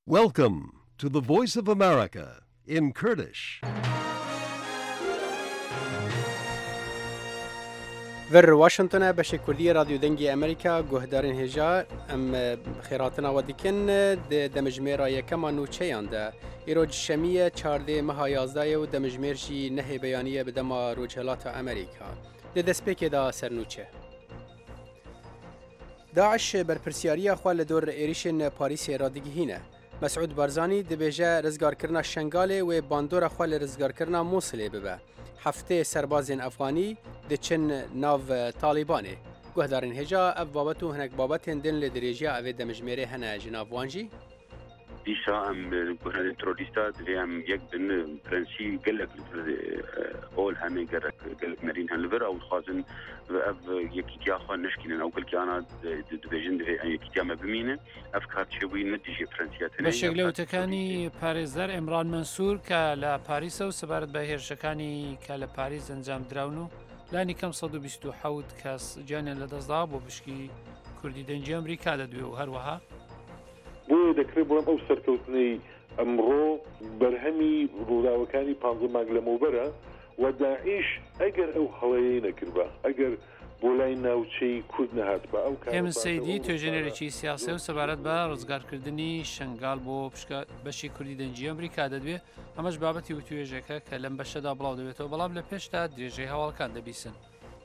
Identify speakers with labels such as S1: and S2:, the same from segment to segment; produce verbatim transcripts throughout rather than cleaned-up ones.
S1: Welcome to the Voice of America in Kurdish.
S2: ور واشنطن بشه کردی رادیو دنگی امریکا گهدارین هجا ام خیراتنا ودیکن دمجمیر یکم نوچه یانده ایروج شمیه چارده مها یازده و دمجمیر جی نه بیانیه بدم روجهلات امریکا ده دسپیک دا سرنوچه داعش برپرسیاری خوال دور ایریشن پاریس رادگیهینه مسعود بارزانی دبیجه رزگار کرنا شنگاله و باندور خوال رزگار کرنا موصله ببه هفته سربازین افغانی دچن ناو طالبانه گهدارین هجا اف بابتو هنک بابت هندن لدریجیا اوه دمجمیره هنه جناب وانجی
S3: دیشا ام گهدارین تروریستا دوی ام یک بن پرنسی گلک اول همه گلک گلک مرین هن لور او خازن و اف یکی تیا خواه نشکینن او گلکی آنا دویجن دوی یکی تیا مبمینه اف کارچوی ندیجی پرنسیاتنه
S4: بەشێک لەوتەکانی پارێزەر ئێمران منسوور کە لە پاریسە و سەبارەت بە هێرشەکانی کە لە پاریس ئەنجام دراون و لانی کەم سەد و بیست و حەوت کەس گیانیان لەدەستدا بۆ پشکی کوردی دەنجی ئەمریکا دەدوێ و هەروەها
S5: بۆیە دەکرێت بڵم ئەو سەرکەوتنەی ئەمڕۆ بەرهەمی ڕووداوەکانی پانزە مانگ لەمەوبەرە و داعیش ئەگەر ئەو هەڵەیەی نەکردبە ئەگەر بۆ لای ناوچەی کورد نەهات بە ئەو
S4: هێمن سەیدی توێژێنەرێکی سیاسی و سەبارەت بە ڕزگارکردنی شنگال بۆ بەشی کوردی دەنجی ئەمریکا دەدوێ ئەمەش بابەتی وتوێژەکە کە لەم بەشەدا بڵاو دەبێتەوە بەڵام لە پێشتا درێژەی هەواڵەکان دەبیسن.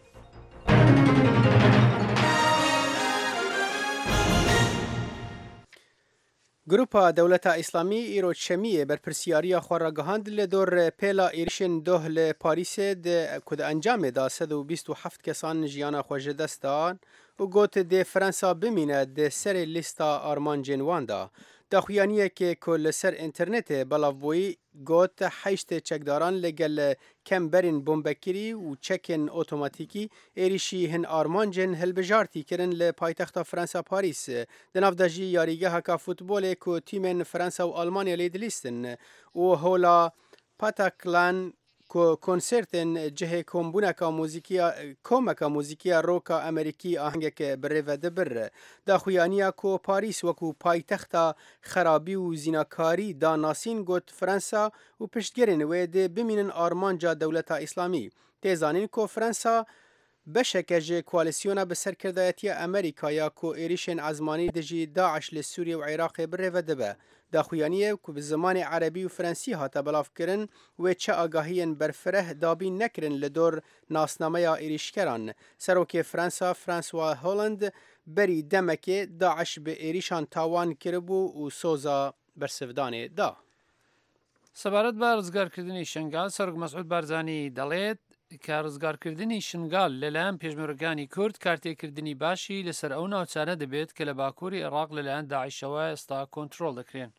S2: گروپا دولتا اسلامی ایرو چمیه برپرسیاریا خوراگهاند لدور پیلا ایریشن دوه لپاریس ده کد انجام دا صد و بیست و هفت کسان جیانا خوش دستان و گوت ده فرانسا بمینه ده سر لیستا آرمان جنوان دا داخویانیه که کل سر انترنت بلاوی گوت حیشت چکداران لگل کم برین بومبکری و چکن اوتوماتیکی ایریشی هن آرمانجن هلبجارتی کرن لپایتخت فرانسا پاریس دناف داجی یاریگه هکا فوتبول که تیمن فرانسا و آلمانیا لیدلیستن و هولا پاتاکلان کنسرتن جه کمبونکا موزیکیا کومکا موزیکیا روکا امریکی آهنگک بره و دبر دا خویانیا کو پاریس وکو پایتختا خرابی و زیناکاری دا ناسین گوت فرانسا و پشتگرن و ده بمینن آرمانجا دولتا اسلامی تیزانین کو فرانسا بشکه جه کوالیسیونا بسر کردایتی امریکا یا کو ایریشن عزمانی دجی داعش لسوریه و عراق بره و دبه دا خویانیه که به زمان عربی و فرانسی هاتا بلاف کرن و چه آگاهین برفره دابی نکرن لدور ناسنامه یا ایریشکران سروک فرانسا فرانسوا هولند بری دمکه داعش به ایریشان تاوان کربو و سوزا برسفدانه دا
S4: سەبارەت بە ڕزگارکردنی شنگال سەرۆک مەسعود بارزانی دەڵێت کە ڕزگارکردنی شنگال لەلایەن پێشمەرگەکانی کورد کارتێکردنی باشی لەسەر ئەو ناوچانە دەبێت کە لە باکووری عێراق لەلایەن داعشەوە ئێستا کۆنتڕۆڵ دەکرێن.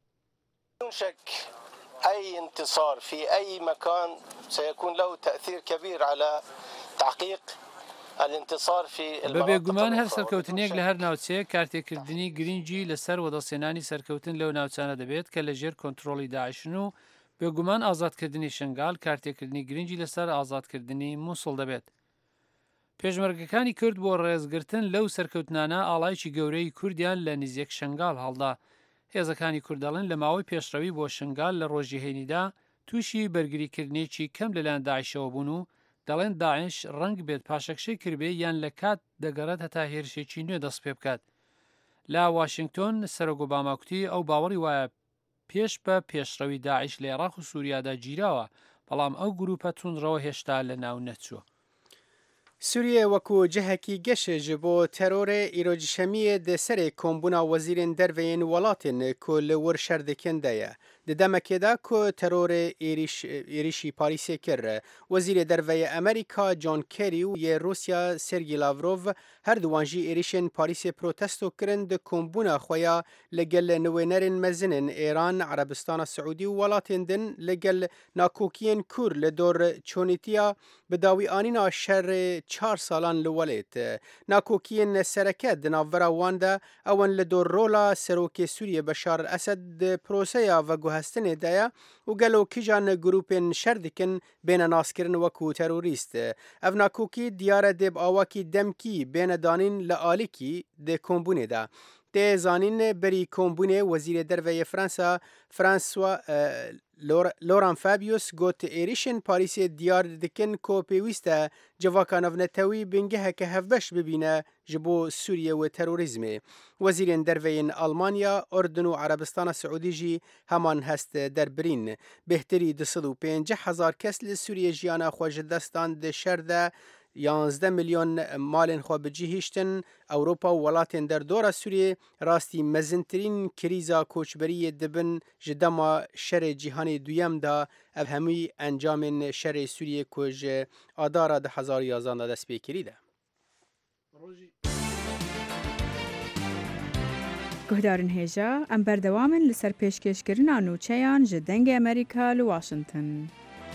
S6: شك أي انتصار في أي مكان سيكون له تأثير كبير على تحقيق الانتصار في
S4: بە بێگومان هەر سەرکەوتنێک لە هەر ناوچەیە کارتێکردنی گرنگی لەسەر وەدەسێنانی سەرکەوتن لەو ناوچانە دەبێت کە لەژێر کۆنتڕۆڵی داعشن و بێگومان ئازادکردنی شنگال کارتێکردنی گرنگی لەسەر ئازادکردنی مووسڵ دەبێت. پێشمەرگەکانی کورد بۆ ڕێزگرتن لەو سەرکەوتنانە ئاڵایکی گەورەی کوردیان لە نزیەک شنگال هەڵدا. هێزەکانی کوردەڵێن لە ماوەی پێشڕەوی بۆ شنگال لە ڕۆژیهێنیدا تووشی بەرگریکردنێکی کەم لەلایەن داعشەوە بوون و دەڵێن داعش ڕەنگ بێت پاشەکشەی کردبێ یان لە کات دەگەڕێت هەتا هێرشێکی نوێ دەست پێ بکات. لە واشنگتۆن سەرۆک ئۆباما کوتی ئەو باوەڕی وایە پێش بە پێشڕەوی داعش لە عێراق و سووریادا گیراوە بەڵام ئەو گروپە تونڕەوە هێشتا لە ناو نەچووە.
S2: سوریه وکو جهکی گشه جبو ترور ایروجشمیه ده سر کمبونا وزیرین دروین ولاتین که لور شردکن ده ده دمکه ده که ترور ایریش ایریشی پاریسی کر وزیر دروی امریکا جان کری و یه روسیا سرگی لاوروف هر دوانجی ایریشن پاریسی پروتستو کرن ده کمبونا خویا لگل نوینرین مزنن ایران عربستان سعودی و ولاتین دن لگل ناکوکین کور لدور چونیتیا بداوی آنینا شر چهار سالان لولیت ناکوکین سرکت دناورا وانده اون لدور رولا سروک سوریه بشار اسد پروسیا و گوهستن دایا و گلو کجان گروپین شردکن بین ناسکرن وکو تروریست او ناکوکی دیار دب آواکی دمکی بین دانین لآلیکی ده کمبونه ده تی زانین بری کۆمبوونێ وەزیرە دەرڤەیە فرانسا فرانسوا لۆران فابیوس گوت ێریشên Parîsê diyar dikin ku pêwîst e civaka navnetewî bingeheke hevbeş bibîne ji bo Sûriye û terorîzmê. Wezîrên derveyên Almanya, Urdun û Erebistana Siûdî jî heman hest derbirîn. Bêhtirî di sed û pêncih hezar kes li Sûriye jiyana xwe ji destan di şer de yanzdeh milyon malên xwe bicihîştin. Ewropa û welatên derdora Sûriyê rastî mezintirîn krîza koçberiyê dibin ji dema şerê cîhanê duyem da ev hemû encamên şerê Sûriyê ku ji adara di hezar û yazan da dest pêkirî de.
S7: Guhdarên hêja em berdewamin li ser pêşkêşkirina nûçeyan ji dengê Amerîka li Washington.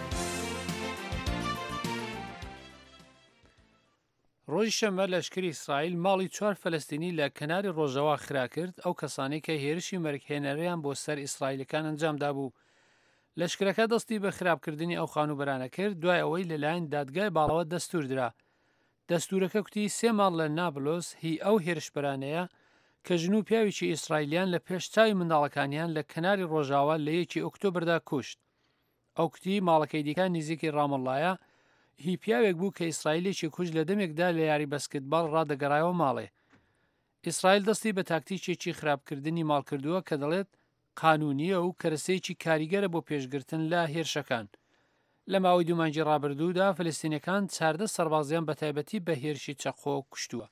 S4: ڕۆژی شەمە لەشکری ئیسرائیل ماڵی چوار فەلەستینی لە کەناری ڕۆژەوا خرا کرد ئەو کەسانی کە هێرشی مەرگهێنەریان بۆ سەر ئیسرائیلەکان ئەنجامدا بوو. لەشکرەکە دەستی بە خراپکردنی ئەو خانوبەرانە کرد دوای ئەوەی لەلایەن دادگای باڵەوە دەستور درا. دەستورەکە کوتی سێ ماڵ لە نابلۆس هی ئەو هێرشبەرانەیە کە ژن و پیاوێکی ئیسرائیلیان لە پێشچاوی منداڵەکانیان لە کەناری ڕۆژاوا لە یەکی ئۆکتۆبردا کوشت. ئەو کوتی ماڵەکەی دیکان نزیکی ڕامەڵایە هی پیاوێک بوو کە ئیسرائیلێکی کوژ لە دەمێکدا لە یاری بەسکتباڵ ڕادەگەڕایەوە ماڵێ. ئیسرائیل دەستی بە تاکتیکێکی خراپکردنی ماڵ کردووە کە دەڵێت قانونیە و کەرەسەیەکی کاریگەرە بۆ پێشگرتن لە هێرشەکان. لە ماوەی دوومانجی ڕابردوودا فەلەستینەکان چاردە سەربازیان بە تایبەتی بە هێرشی چەقۆ کوشتووە.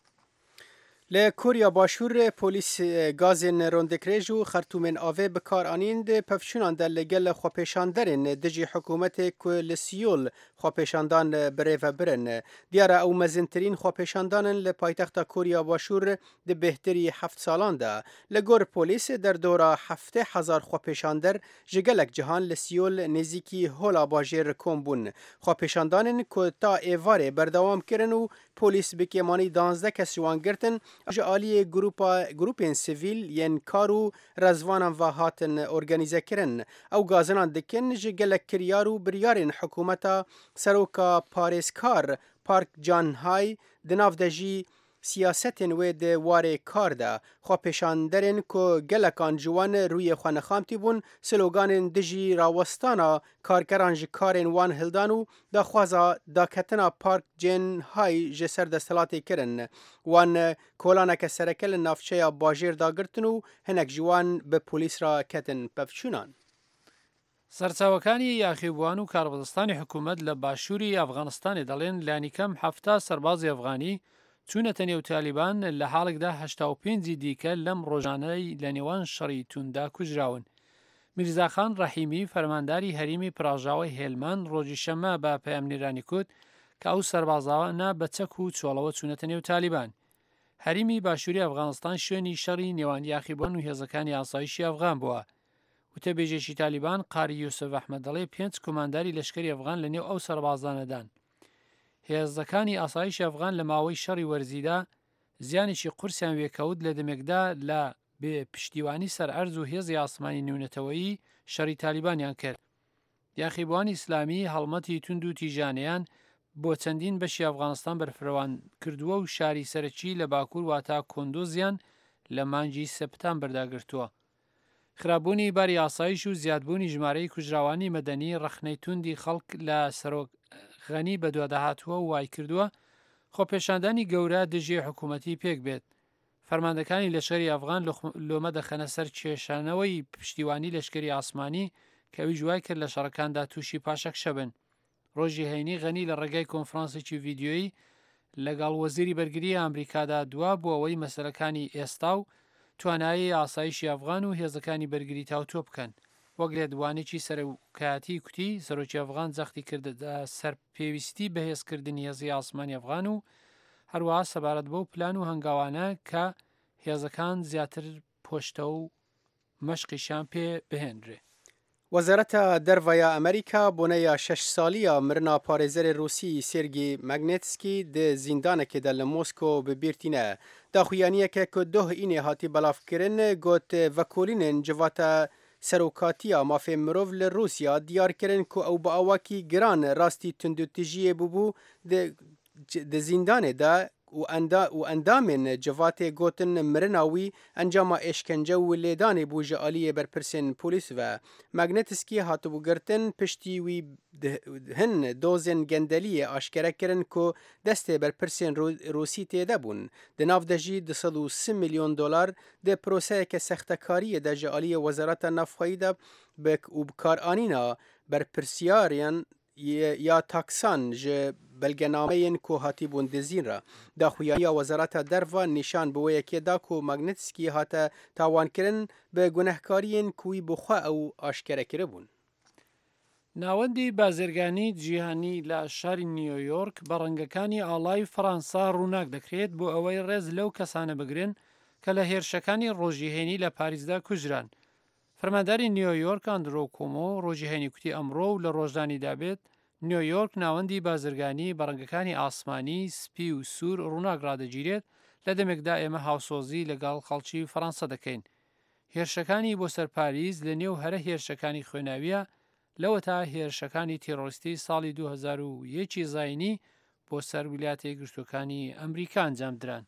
S2: لە کوریا باشوور پۆلیس گازên rondekirêj û xertûmên avê bikaranîn di pevçûnan de li gel xwepêşanderên dijî hikûmetê ku li Sîyol xwepêşandan birêvebirin. Diyara ew mezintirîn xwepêşandanin li paytexta Kurya Başûr di bêhtirî heft salan de. Li gor polîsê derdora heftê hezar xwepêşander ji gelek cihan li Sîyol nêzîkî hola bajêr kom bûn. Xwepêşandanên ku ta êvarê berdewam kirin û polîs bi kêmanî danzdeh kes ji wan girtin ji aliyê grûpên sivîl yên kar û rezvanan ve hatin organîzekirin. Ew gazinan dikin ji gelek kiryar û biryarên hikûmeta Seroka Parêzkar Park Can-hay di nav de jî siyasetên wê di warê kar de. Xwepêşanderên ku gelekan ji wan rûyê xwe nexamtî bûn sloganên dijî rawestana karkeran ji karên wan hildan û daxwaza daketina Park Can-hay ji ser desthilatê kirin. Wan kolaneke sereke li navçeya bajêr dagirtin û hinek ji wan bi polîs ra ketin pevçûnan.
S4: سەرچاوەکانی یاخیبووان و کاربدەستانی حکوومەت لە باشووری ئەفغانستانی دەڵێن لانیکەم هەفتا سەربازی ئەفغانی چوونەتە نێو تالیبان لە حاڵێکدا هەشتا و پێنجی دیکە لەم ڕۆژانەی لە نێوان شەڕی توندا کوژراون. میرزاخان ڕەحیمی فەرمانداری هەریمی پراژاوی هێلمان ڕۆژی شەمە بە پەیامنیرانی کوت کە ئەو سەربازانە بە چەک و چۆڵەوە چوونەتە نێو تالیبان. هەریمی باشووری ئەفغانستان شوێنی شەڕی نێوان یاخیبووان و هێزەکانی ئاسایشی ئەفغان بووە. وتەبێژێکی تالیبان قاری یوسف ئەحمەد دەڵێ پێنج کۆمانداری لەشکری ئەفغان لە نێو ئەو سەربازانەدان. هێزەکانی ئاسایشی ئەفغان لە ماوەی شەڕی وەرزیدا زیانێکی قورسیان وێکەوت لە دەمێکدا لە بێ پشتیوانی سەر ئەرز و هێزی ئاسمانی نوێنەتەوەیی شەڕی تالیبانیان کرد. یاخیبووانی ئیسلامی هەڵمەتی توند و تیژانیان بۆ چەندین بەشی ئەفغانستان بەرفرەوان کردووە و شاری سەرەکی لە باکوور واتە کۆندۆزیان لە مانگی سەپتامبەردا گرتووە. خراپبوونی باری ئاسایش و زیادبوونی ژمارەی کوژراوانی مەدەنی ڕەخنەی توندی خەڵک لە سەرۆکغەنی بەدواداهاتووە و وای کردووە خۆپێشاندانی گەورە دژێ حکوومەتی پێک بێت. فەرماندەکانی لەشکری ئەفغان لۆمە دەخەنە سەر کێشانەوەی پشتیوانی لەشکری ئاسمانی کەوی جوای کرد لە شەڕەکاندا تووشی پاشەکشە بن. ڕۆژی هەینی غەنی لە ڕێگای کۆنفرانسێکی ڤیددیۆیی لەگەڵ وەزیری بەرگری ئەمریکادا دوا بۆ ئەوەی مەسەلەکانی ئێستا و توانایی ئاسایشی ئەفغان و هێزەکانی بەرگری تاوتۆ بکەن. وەک لێدوانێکی سەرۆکایەتی کوتی سەرۆکی ئەفغان جەختی کردە سەر پێویستی بەهێزکردنی هێزی ئاسمانی ئەفغان و هەروەها سەبارەت بەو پلان و هەنگاوانە کە هێزەکان زیاتر پۆشتە و مەشقیشان پێ بهێنرێ.
S2: وەزارەتە دەرڤەیە ئەمریکا بۆنەیە شەش سالیە مرنا پارێزەرێ رووسی سێرگی مەگنێتسکی di zîndanekê de li Moskô bibîrtîne. Daxuyaniyeke ku doh înê hatî belavkirin got vekolînên civata serokatiya mafê mirov li Rûsya diyar kirin ku ew bi awakî giran rastî tundûtijiyê bûbû di zîndanê de و اندامên civatê gotin mirina wî encama êşkence û lêdanê bû ji aliyê berpirsên polîs ve Magnitskî hatibû girtin piştî wî hin dozên gendeliyê aşkere kirin ku destê berpirsên Rûsî têde bûn. Di nav de jî du sed û sî milyon dolar dê proseyeke sextekariyê de ji aliyê Wezareta Navxwayî de û bikaranîna berpirsiyariyan ya taksan ji belgenameyên ku hatîbûn dizîn re. Daxuyaniya Wezareta Derva nîşan bi wê yekê da ku Magnitskî hate tawankirin bi gunehkariyên ku wî bi xwe ew aşkere kiribûn.
S4: ناوەندی بازرگانی جیهانی لە شاری نیویۆرک بە ڕەنگەکانی ئاڵای فەڕەنسا ڕووناک دەکرێت بۆ ئەوەی ڕێز لەو کەسانە بگرن کە لە هێرشەکانی ڕۆژیهێنی لە پاریسدا کوژران. فەرمانداری نیویۆرک ئاندرۆ کۆمۆ ڕۆژیهێنی کوتی ئەمڕۆ و لە ڕۆژدانی دابێت نیویۆرک ناوەندی بازرگانی بە ڕەنگەکانی ئاسمانی سپی و سوور ڕووناک ڕادەگیرێت لە دەمێکدا ئێمە هاوسۆزی لەگەڵ خەڵکی فەڕەنسا دەکەین. هێرشەکانی بۆ سەر پاریس لە نێو هەرە هێرشەکانی خوێناویە لەوە تا هێرشەکانی تیرۆریستی ساڵی دوو هەزار و یەکی زاینی بۆ سەر ویلایەتە یەکگرتووەکانی ئەمریکا ئەنجام دران.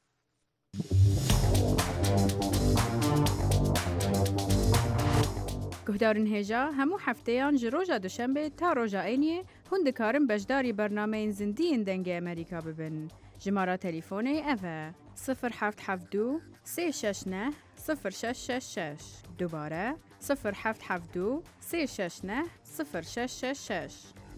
S7: گهدارن هێژا هەموو هەفتەیان ji ڕۆژا دوشەمبێ تا ڕۆژا عینیê hûn dikarin beşdarî bernameyên zindiyên dengê Amerîka bibin. Jimara telîfonê ev e sıfır heft heft du sê şeş neh sıfır şeş şeş şeş. Dubare sıfır heft heft du sê şeş neh sıfır şeş şeş şeş.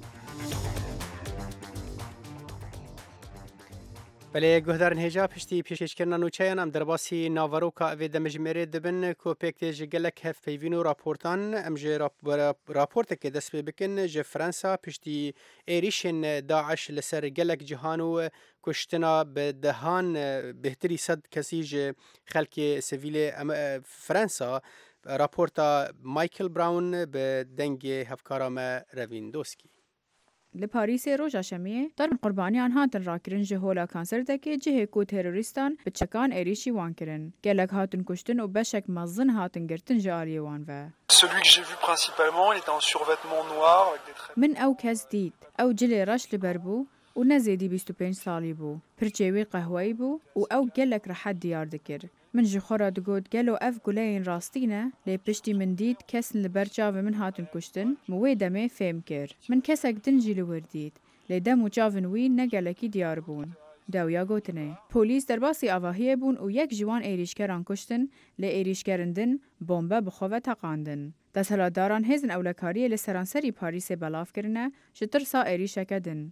S2: بله گهدارن هجا پشتی پیشکشکرنا نوچهان ام درباسی ناوروکا اوی دمجمره دبن کو پکتی جگلک هف پیوینو راپورتان ام جه راپورت که دست پی بکن جه فرانسا پشتی ایریشن داعش لسر گلک جهانو کشتنا به دهان بهتری صد کسی جه خلک سویل فرانسا راپورتا مایکل براون به دنگ هفکارام رویندوسکی.
S7: li Parîsê roja şemiyê derm qurbaniyan hatin rakirin ji hola kanserdekê cihê ku terorîstan bi çekan êrişî wan kirin. Gelek hatin kuştin û beşek mezin hatin girtin ji aliyê wan ve.
S8: Celui que j'ai vu principalement, il était en survêtement noir avec des traits.
S7: Min ew kes dît. Ew cilê reş li ber bû û nezêdî bîst û pênc salî bû. Pirçê wê qehweyî bû û ew gelek rehet diyar dikir. Min ji xwe re digot gelo ev guleyên rastî ne lê piştî min dît kesin li ber çavê min hatin kuştin û wê demê fêm kir. Min kesek din jî li wir dît lê dem û çavên wî ne gelekî diyar bûn. Dewya gotinê. Polîs derbasî avahiyê bûn û yek ji wan êrîşkeran kuştin lê êrîşkerên din bombe bi xwe ve teqandin. Desthilatdaran hêzin ewlekariyê li seranserî Parîsê belav kirine ji tirsa êrîşeke din.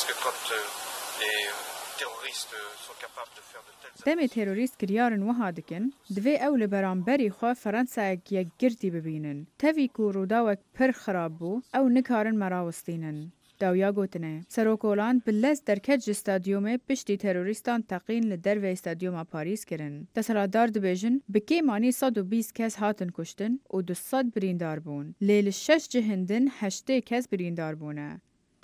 S7: Demê terorîst kiryarin wiha dikin, divê ew li beramberî xwe Fransayek yekgirtî bibînin. Tevî ku rûdawek pir xirab bû, ew nikarin me rawistînin. Dewya gotine. Serokolan bi lez derket ji stadyumê piştî terorîstan teqîn li dervê stadyuma Parîs kirin. Desthilatdar dibêjin bi kêmanî sed û bîst kes hatin kuştin û du sed birîndar bûn. Lê li şeş cihên din heştê kes birîndar bûne.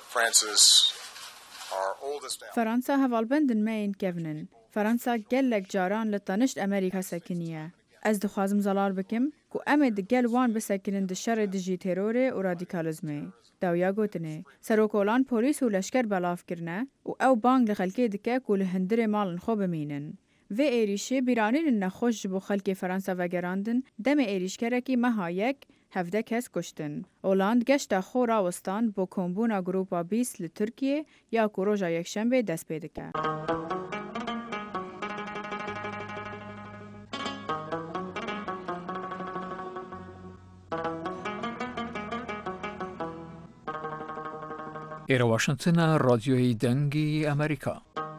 S7: Fransa hevalbendin me yên kevnin. Fransa gelek caran li tanişt Amerîka sekiniye. Ez dixwazim zelal bikim ku em ê di gel wan bisekirin di şerê dijî terorê û radîkalizmê. Dewya gotinê. Serokolan polîs û leşker belav kirine û ew bang li xelkê dike ku li hindirê malên xwe bimînin. Vê êrîşê bîranînên nexweş ji bo xelkê Fransa vegerandin, demê êrîşkerekî meha yek hevde kes kuştin. Oland geşta xwe rawistan bo kombûna grûpa bîst li Tirkiyê ya ku roja yekşembê dest pê dike.
S9: ئێرە واشنگتنە ڕادیۆی دەنگی ئەمریکا.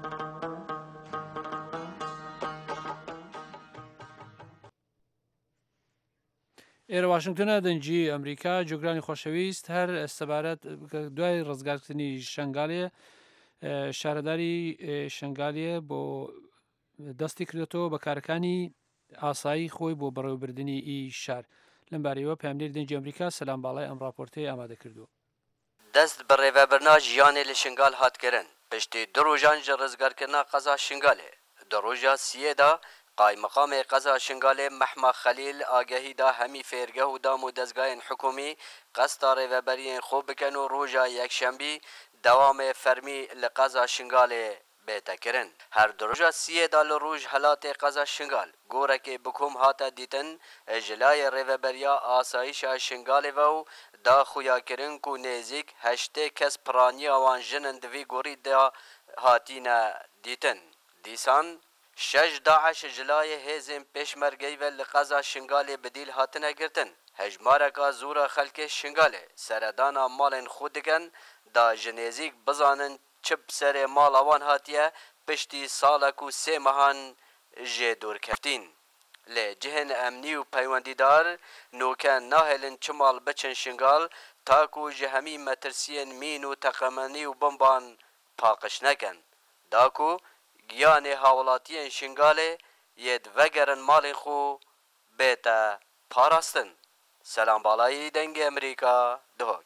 S4: ئێرە واشنگتنە دەنگی ئەمریکا جۆگرانی خۆشەویست هەر سەبارەت دوای ڕزگارکردنی شنگالێ شارەداری شنگالێ بۆ دەستی کردێتەوە بە کارەکانی ئاسایی خۆی بۆ بەڕێوەبردننی ئی شار. لەم بارەوە پاملێر دەنگی ئەمریکا سەلام باڵای ئەم راپۆرتەی ئامادە کردووە.
S10: دەست بە ڕێڤەبرنا ژیانê li şingal hat kirin piştî du rojan ji rizgarkirina qeza şingalê. Di roja siyê da Qaymeqamê qeza şingalê Mehma Xelîl agehî da hemî fêrgeh û dam û dezgahên hikûmî qesta rêveberiyên xwe bikin û roja yekşembî dewamê fermî li qeza şingalê بێتەکردن هەر دڕۆژە سیێدا لە ڕۆژ هەلاتێ قەزا شنگال گۆرەکێ بکۆم هاتە دیتن ژلایە ڕێڤەبەریا ئاسایشە شنگالێڤە و داخویاکردن و نێزیک هەشتێ کەس پرانی ئەوان ژنن دوی گۆڕیدا هاتینە دیتن دیسان شش داعش جلایە هێزên پێشمەرگەیڤە لە قەزا شنگالێ بدیل هاتنە گرتن هەژمارەکە زۆرە خەلکێ شنگالێ سەردانا ماڵên خۆ dikin da ji nêzik bizanin çi serê mala wan hatiye piştî salek û sê mehan jê dûrkeftîn lê cihên emnî û peywendîdar nûken nahêlin çi mal biçin şingal ta ku ji hemî metirsiyên mîn û teqemenî û bomban paqij nekin da ku giyanê hawlatiyên şingalê yê divegerin malên xwe bête parastin Selambalayî dengê Amerîka dihok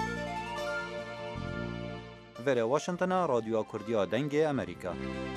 S11: Vere Washingtona Radyoya Kurdiya dengê Amerîka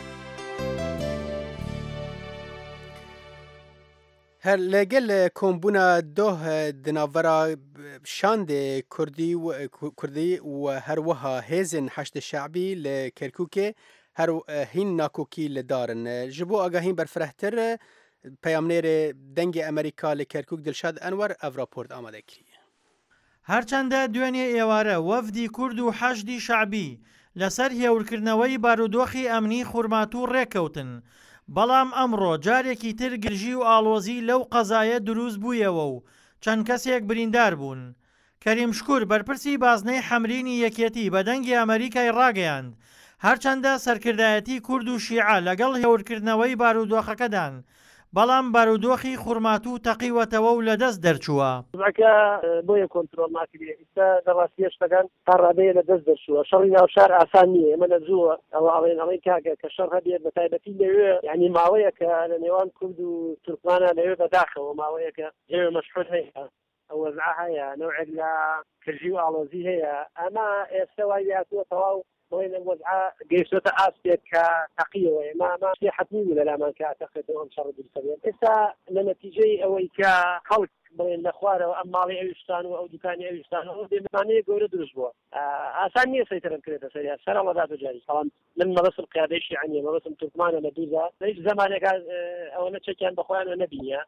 S2: هر لگل کمبونا دوه دناورا شاند کردی و کردی و هر وها هزن حشد شعبی لکرکوکه هر هین ناکوکی لدارن جبو آگاهین برفرهتر پیامنیر دنگ امریکا لکرکوک دلشاد انور او راپورت آماده کریه
S12: هەرچەندە دوێنێ ئێوارە وەفدی کورد و حەشدی شعبی لەسەر هێورکردنەوەی بارودۆخی ئەمنی خورماتوو ڕێککەوتن بەڵام ئەمڕۆ جارێکی تر گرژی و ئاڵۆزی لەو قەزایە دروست بوویەوە و چەند کەسێک بریندار بوون کەریم شکور بەرپرسی بازنەی حەمرینی یەکێتی بە دەنگی ئەمریکای ڕاگەیاند هەرچەندە سەرکردایەتی کورد و شیعە لەگەڵ هێورکردنەوەی بارودۆخەکەدان بەڵام بارودۆخی خورماتوو تەقیوەتەوە و لەدەست دەرچووە
S13: بۆیە کۆنترۆل ناکرێ ئێستا دەڕاستی شتەکان تا ڕادەیە لەدەست دەرچووە شەڕی ناوشار ئاسان نییە ئێمە لە زووە ئەوە ئەڵێن ئەڵێن کاکە کە شەڕ هەبێت بە تایبەتی لەوێ یعنی ماوەیە کە لە نێوان کورد و تورکمانە لەوێ بەداخەوە ماوەیە کە لەوێ مەشحوور هەیە ئەو وەزعە هەیە نەوعێک لە کرژی و ئاڵۆزی هەیە ئەمە ئێستا وای هاتووە تەواو بۆی لە وەزعە گەیشتوتە ئاسپێک کە تەقیەوە ئێمە شتێ حەتمی بوو لەلامان کە ئەتەقێتەوە ئەم شەڕ دروست بێت ئێستا لە نەتیجەی ئەوەی کە خەڵک بڵێن لە خوارەوە ئەم ماڵی ئەویشتان و ئەو دوکانی ئەویشتانەوە دێمانەیە گەورە دروست بووە ئاسان نییە سەیترم کرێتە سەریا سەرەڵەدا بجاری بەڵام من مەبەستم قیادەی شیعەنیە مەبەستم تورکمانە لە دووزە لە هیچ زمانێکا ئەوەنە چەکیان بەخۆیانە نەبینیە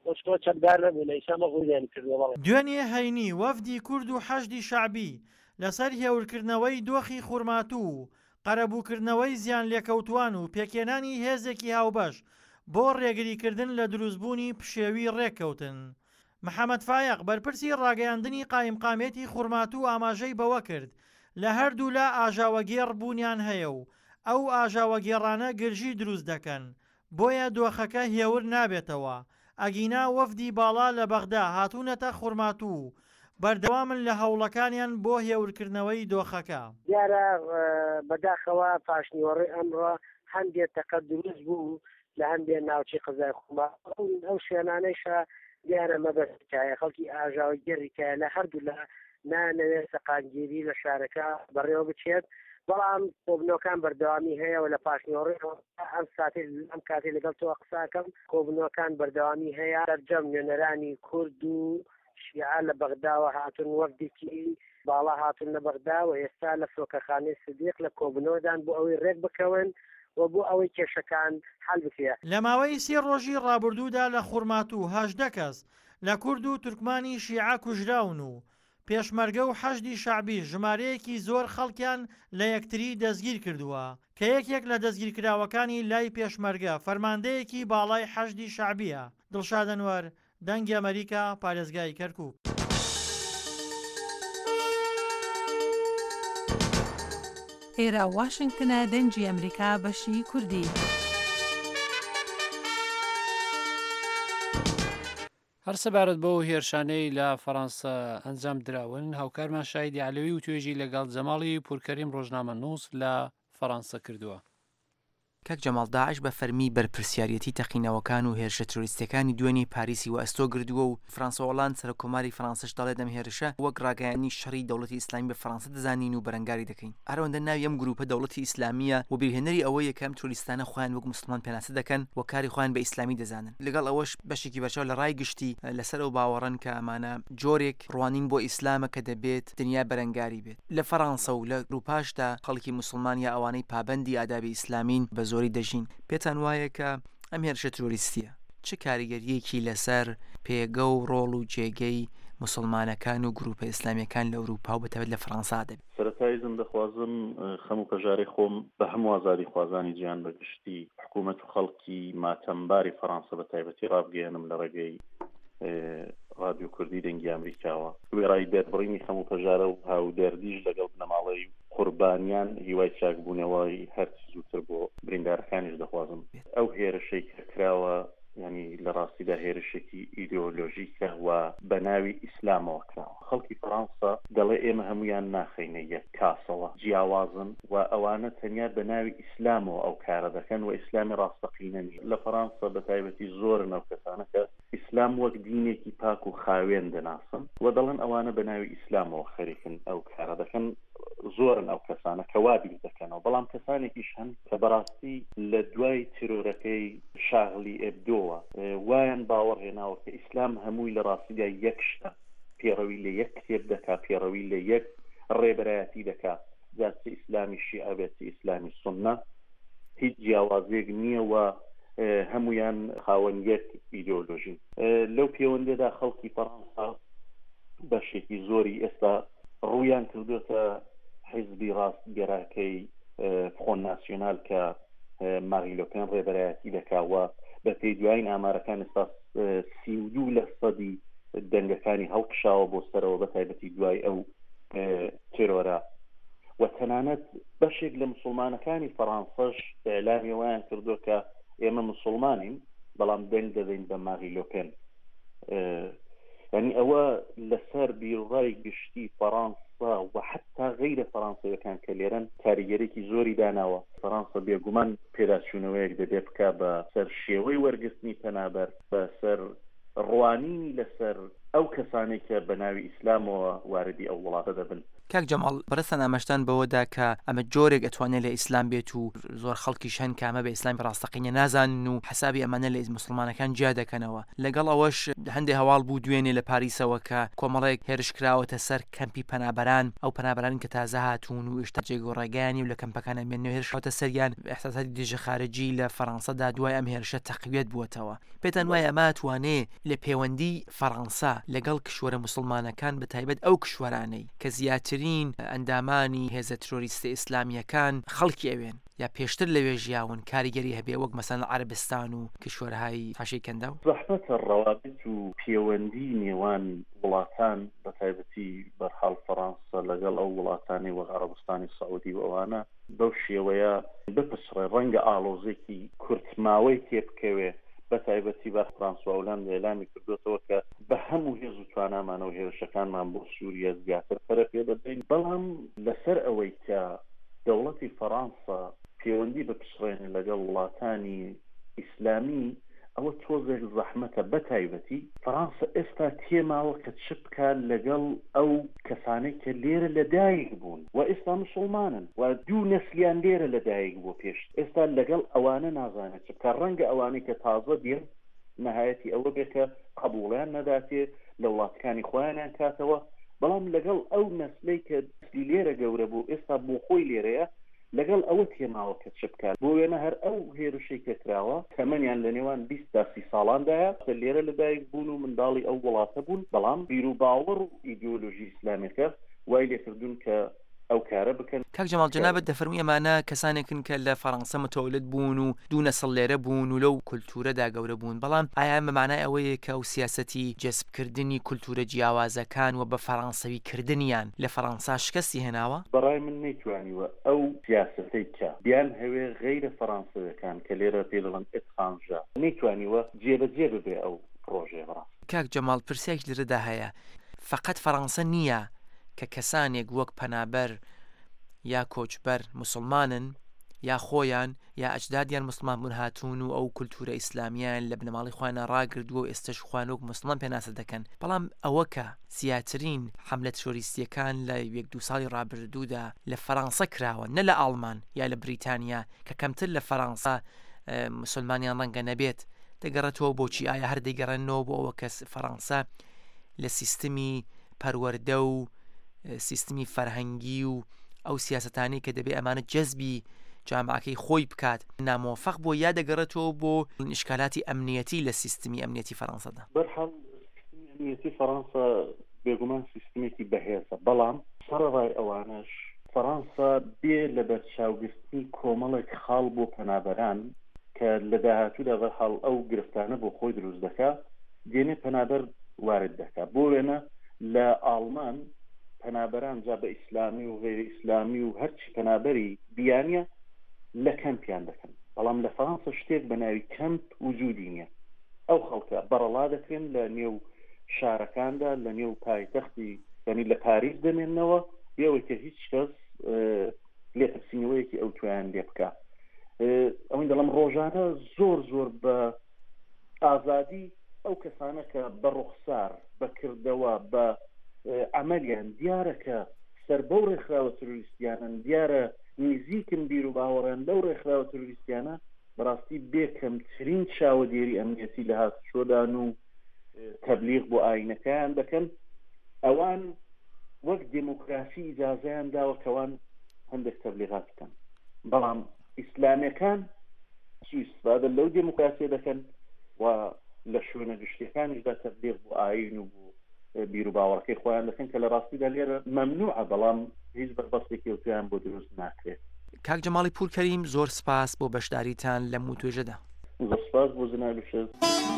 S12: دوێنێ هەینی وەفدی کورد و حەشدی شعبی لەسەر هێورکردنەوەی دۆخی خورماتوو و قەرەبووکردنەوەی زیان لێکەوتوان و پێکێنانی هێزێکی هاوبەش بۆ ڕێگریکردن لە دروستبوونی پشێوی ڕێککەوتن محەممەد فایق بەرپرسی ڕاگەیاندنی قایمقامێتی خورماتوو ئاماژەی بەوە کرد لە هەردوو لە ئاژاوەگێڕ بوونیان هەیە و ئەو ئاژاوەگێڕانە گرژی دروست دەکەن بۆیە دۆخەکە هێور نابێتەوە ئەگینا وەفدی باڵا لە بەغدا هاتوونەتە خورماتوو بەردەوامن لە هەوڵەکانیان بۆ هێورکردنەوەی دۆخەکە
S13: دیارە بەداخەوە پاشنیوەڕێ ئەمڕۆ هەندێک تەقەت دروست بوو لە هەندێک ناوچی قەزای خوما ئەو شوێنانەیشە دیارە مەبەستکایە خەڵکی ئاژاوەگێڕیکە لە هەردوو لە نانەوێت سەقانگیری لە شارەکە بەڕێوە بچێت بەڵام کۆبنەوەکان بەردەوامی هەیە و لە پاشنیوەڕێ ئەم ساتی ئەم کاتی لەگەڵ تۆ قساکەم کۆبنەوەکان بەردەوامی هەیە دەرجەم نوێنەرانی کورد و شیعە لە بەغداوە هاتون وەفدێکی باڵا هاتون لە بەغدا و ئێستا لە فۆکەخانەی سدیق لە کۆبنەوەدان بۆ ئەوەی ڕێک بکەون و بۆ ئەوەی کێشەکان حل بکرێ
S12: لە ماوەی سێ ڕۆژی ڕابردوودا لە خورماتوو هەژدە کەس لە کورد و تورکمانی شیعە کوژراون و پێشمەرگە و حەشدی شعبی ژمارەیەکی زۆر خەڵکیان لە یەکتری دەستگیر کردووە کە یەکێک لە دەستگیرکراوەکانی لای پێشمەرگە فەرماندەیەکی باڵای حەشدی شعبیە دڵشاد ئەنوەر دەنگی ئەمریکا پارێزگای کەرکووک
S14: ئێرە واشنگتنە دەنگی ئەمریکا بەشی کوردی
S4: هەر سەبارەت بۆ هێرشانەی لە فەڕەنسا ئەنجام دراون هاوکارمان شایدی عەلەوی و توێژی لەگەڵ جەماڵی پورکەریم ڕۆژنامە نووس لە فەڕەنسا کردووە
S15: کاک جەماڵ داعش بە فەرمی بەرپرسیارەتی تەقینەوەکان و هێرشە تۆریستەکانی دوێنێ پاریسی و ئەستۆ گردووە و فرانسە هۆڵاند سەرۆکۆماری فەرانسەش دەڵێت ئەم هێرشە وەک ڕاگەیانی شەڕی دەوڵەتی ئیسلامی بە فەرانسە دەزانین و بەرەنگاری دەکەین. هەروەندە ناوی ئەم گروپە دەوڵەتی ئیسلامیە و بیرهێنەری ئەوەیە کە ئەم تۆریستانە خۆیان وەک موسڵمان پێناسە دەکەن و کاری خۆیان بە ئیسلامی دەزانن. لەگەڵ ئەوەش بەشێکی بەرچاو لە ڕای گشتی لەسەر ئەو باوەڕن کە ئەمانە جۆرێک ڕوانین بۆ ئیسلامە کە دەبێت دنیا بەرەنگاری بێت. لە فەرانسە و لە گروپاشدا خەڵکی موسڵمان یا ئەوانەی پابەندی ئادابی ئیسلامین بە زۆری دەژین. پێتان وایە کە ئەم هێرشە تۆریستیە چه کاریگەریەکی لەسەر پێگە و ڕۆڵ و جێگەی مسلمانەکان و گروپە ئیسلامیەکان لە ئەوروپا و بەتەبەت لە فەرەنسا دەبێت؟
S5: سەرەتایزم دەخوازم خەم و پەژارەی خۆم بە هەموو ئازادی خوازانی جیان بەگشتی حکوومەت و خەڵکی ماتەمباری فەرەنسا بە تایبەتی ڕابگەێنم لە ڕێگەی رادیۆ کوردی دەنگی ئەمریکاوە وێڕای دەربڕینی خەم و پەژارە و هاودەردیش لەگەڵ بنەماڵەی قوربانیان هیوای چاکبوونەوەی هەرچی زووتر بۆ بریندارەکانیش دەخوازم. ئەو هێرشەی کە کراوە ینی لە ڕاستیدا هێرشێکی ئیدۆلۆژیکە و بە ناوی ئیسلامەوە کراوە. خەڵکی فەرەنسا دەڵێ ئێمە هەمویان ناخەینە یەک کاسەوە جیاوازن و ئەوانە تەنیا بە ناوی ئیسلامەوە ئەو کارە دەکەن و ئیسلامی ڕاستەقینە نیە. لە فەرەنسا بە تایبەتی زۆرن ئەو کەسانە کە ئیسلام وەک دینێکی پاک و خاوێن دەناسن و دەڵێن ئەوانە بە ناوی ئیسلامەوە خەریکن ئەو کارە دەکەن. زۆرن ئەو کەسانە کەوابی دەکەنەوە بەڵام کەسانێکیش هەن کە بەڕاستی لە دوای تیرۆرەکەی شاغلی ئێبدۆوە وایان باوەڕ هێناوە کە ئیسلام هەمووی لە ڕاستیدا یەک شتە پێڕەوی لە یەک کتێب دەکا پێڕەوی لە یەک ڕێبەرایەتی دەکا جاچ ئیسلامی شیعە بێت ئیسلامی سوننە هیچ جیاوازێک نییە و هەمویان خاوەن یەک ئیدۆلۆژین. لەو پەیوەندێدا خەڵکی فەرەنسا بەشێکی زۆری ئێستا ڕوویان کردوتە حیزبی ڕاستگەراکەی فڕۆن ناسیۆنال کە ماری لۆ پێن ڕێبەرایەتی دەکاوە بە پێی دوایین ئامارەکان ئێستا سی و دوو لە سەدی دەنگەکانی هەڵقشاوە بۆ سەرەوە بە تایبەتی دوای ئەو تێرۆرە و تەنانەت بەشێک لە مسلمانەکانی فەرەنسەش ئێلامی وایان کردووە کە ئێمە مسلمانین بەڵام دەنگ دەدەین بە ماری لۆ پێن. یعنی ئەوە لەسەر بیرڕای گشتی فەرەنسا و حتا غەیرە فەرەنسەوەکان کە لێرەن کاریگەرێکی زۆری داناوە. فەرەنسا بێگومان پێداچوونەوەیەک دەبێت بکە بە سەر شێوەی وەرگرتنی پەنابەر بە سەر ڕوانینی لەسەر ئەو کەسانێک کە بە ناوی ئیسلامەوە واردی ئەو وڵاتە دەبن.
S15: کاک جەماڵ بەڕێستان ئاماژتان بەوەدا کە ئەمە جۆرێک ئەتوانێت لە ئیسلام بێت و زۆر خەڵکیش هەن کە ئەمە بە ئیسلامی ڕاستەقینە نازانن و حسابی ئەمانە لە مسلمانەکان جیا دەکەنەوە. لەگەڵ ئەوەش هەندێک هەواڵ بوو دوێنێ لە پاریسەوە کە کۆمەڵێک هێرش کراوەتە سەر کەمپی پەنابەران ئەو پەنابەران کە تازە هاتوون و ئێشتا جێگۆڕێگەیانی و لە کەمپەکانە مێنەوە هێرشەوەتە سەریان ئێحساساتی دژە خارجی لە فەرەنسادا دوای ئەم هێرشە تەقویەت بووەتەوە. پێتان وایە ئەمە توانێ لە پەیوەندی فەرەنسا لەگەڵ کشوەرە مسلمانەکان بە تایبەت ئەو کشوەرانەی کە زیاترین ئەندامانی هێزە ترۆریستە ئیسلامیەکان خەڵکی ئەوێن یا پێشتر لەوێ ژیاون کاریگەری هەبێ وەک مەسەن عەرەبستان و کشوەرهای حاشیەی کەنداو؟
S5: زەحمەتە ڕەوابط و پەیوەندی نێوان وڵاتان بە تایبەتی بەرحاڵ فەرەنسا لەگەڵ ئەو وڵاتانی وەک عەرەبستانی سەعودی و ئەوانە بەو شێوەیە بپسڕێ ڕەنگە ئاڵۆزێکی کورتماوەی تێبکەوێ بە تایبەتی بە فەرەنسا و هۆڵاند ئێلامی کردوتەوە کە بە هەموو هێز و توانامان و هێرشەکانمان بۆ سووریا زیاتر پەرە پێ دەدەین. بەڵام لەسەر ئەوەی کە دەوڵەتی فەرەنسا پەیوەندی بپسڕێنێ لەگەڵ وڵاتانی ئیسلامی ئەوە تۆزێک زەحمەتە. بە تایبەتی فەرەنسا ئێستا تێماوە کە چ بکات لەگەڵ ئەو کەسانەی کە لێرە لەدایک بوون و ئێستا موسڵمانن و دوو نەسلیان لێرە لەدایک بوو پێش ئێستا لەگەڵ ئەوانە نازانێت چ بکات. ڕەنگە ئەوانەی کە تازە دێن نەهایەتی ئەوە بێت کە قبوڵیان نەداتێ لە وڵاتەکانی خۆیانیان کاتەوە بەڵام لەگەڵ ئەو نەسلەی کە دەستی لێرە گەورە بوو ئێستا بۆ خۆی لێرەیە لەگەڵ ئەوە تێماوە کە چ بکات. بۆ وێنە هەر ئەو هێرشەی کە کراوە تەمەنیان لە نێوان بیست تا سی ساڵاندایە کە لێرە لەدایک بوون و منداڵی ئەو وڵاتە بوون بەڵام بیر و باوەڕ و ئیدیۆلۆژی ئیسلامیەکە وای لێکردوون کە ئەو کارە بکەن.
S15: کاک جەماڵ جەنابەت دەفەرمووی ئەمانە کەسانێکن کە لە فەرەنسا متەولد بوون و دوو نەسڵ لێرە بوون و لەو کولتورەدا گەورە بوون بەڵام ئایا بە مانای ئەوەیە کە ئەو سیاسەتی جەسبکردنی کولتورە جیاوازەکان و بە فەرەنسەویکردنیان لە فەرەنسا شکستی هێناوە؟
S5: بەڕای من نەیتوانیوە ئەو سیاسەتەی کە بیان هەوێ غەیرە فەرەنسەویەکان کە لێرە پێ دەڵێن ئێترانژە نەیتوانیوە جێبەجێ ببێ ئەو پرۆژێ. بەڕاست
S15: کاک جەماڵ پرسیاک لێرەدا هەیە فەقەت فەرەنسا نییە کە کەسانێک وەک پەنابەر یا کۆچبەر مسلمانن یا خۆیان یا ئەجدادیان مسلمان بوون هاتوون و ئەو کولتورە ئیسلامیان لە بنەماڵی خۆیانە ڕاگردووە و ئێستش خوانوک مسلمان پێناسە دەکەن بەڵام ئەوە کە زیاترین حملە تۆریستیەکان لە یەک دو ساڵی ڕابردوودا لە فەڕەنسا کراوە نە لە ئاڵمان یا لە بریتانیا کە کەمتر لە فەڕەنسا مسلمانیان ڕەنگە نەبێت دەگەڕێتەوە بۆچی ئایا هەر دەیگەڕێنەوە بۆ ئەوە کەس فەڕەنسا لە سیستمی پەروەردە و سیستمی فەرهەنگی و ئەو سیاسەتانی کە دەبێت ئەمانە جەزبی جامعەکەی خۆی بکات نامۆفەق بۆ یا دەگەڕێتەوە بۆ ئیشکالاتی ئەمنیەتی لە سیستمی ئەمنیەتی فەڕەنسادا
S5: بەرحەڵ سیستمی ئەمنیەتی فەڕەنسا بێگومان سیستمێکی بەهێزە بەڵام سەرڕای ئەوانش فەڕەنسا بێ لە بەرچاوگرتنی کۆمەڵێک خاڵ بۆ پەنابەران کە لە داهاتوودا بەرحەڵ ئەو گرفتانە بۆ خۆی دروست دەکات دێنێ پەنابەر وارد دەکات بۆ وێنە لە ئاڵمان پەنابەران جا بە ئیسلامی و غێر ئیسلامی و هەرچی پەنابەری بیانیە لە کەمپیان دەکەن بەڵام لە فەڕەنسا شتێک بە ناوی کەمپ وجودی نییە ئەو خەڵکە بەڕەڵا دەکرێن لە نێو شارەکاندا لە نێو پایتەختی یعنی لە پاریس دەمێننەوە بێەوەی کە هیچ کەس لێتەسینەوەیەکی ئەو تویان لێ بکات ئەوەی دەڵم ڕۆژانە زۆر زۆر بە ئازادی ئەو کەسانە کە بە ڕوخسار بەکردەوە بە عملیان دیارە کە سەر بەو ڕێکخراوە تروریستیانن دیارە نزیکن بیر و باوەڕیان لەو ڕێکخراوە تروریستیانە بەڕاستی بێکەمترین چاوەدێری ئەمنیەتی لە هاتوچۆدان و تەبلیغ بۆ ئاینەکەیان دەکەن ئەوان وەک دموکراسی ئیجازەیان داوە کەوان هەندێک تەبلیغات بکەن بەڵام ئیسلامیەکان سوئیسفادە لەو دموکراسی دەکەن و لە شوێنە گشتەکانیشدا تەبلیغ بۆ ئاین و بۆ بیر و باوەڕەکەی خۆیان دەکەن کە لە ڕاستیدا لێرە مەمنوعە بەڵام هیچ بەربەستێکی ئەوتیان بۆ دروست ناکرێت.
S15: کاک جەماڵی پورکەریم زۆر سپاس بۆ بەشداریتان لەم توێژەدا.
S5: زۆر سپاس بۆ جەنابی شێخ.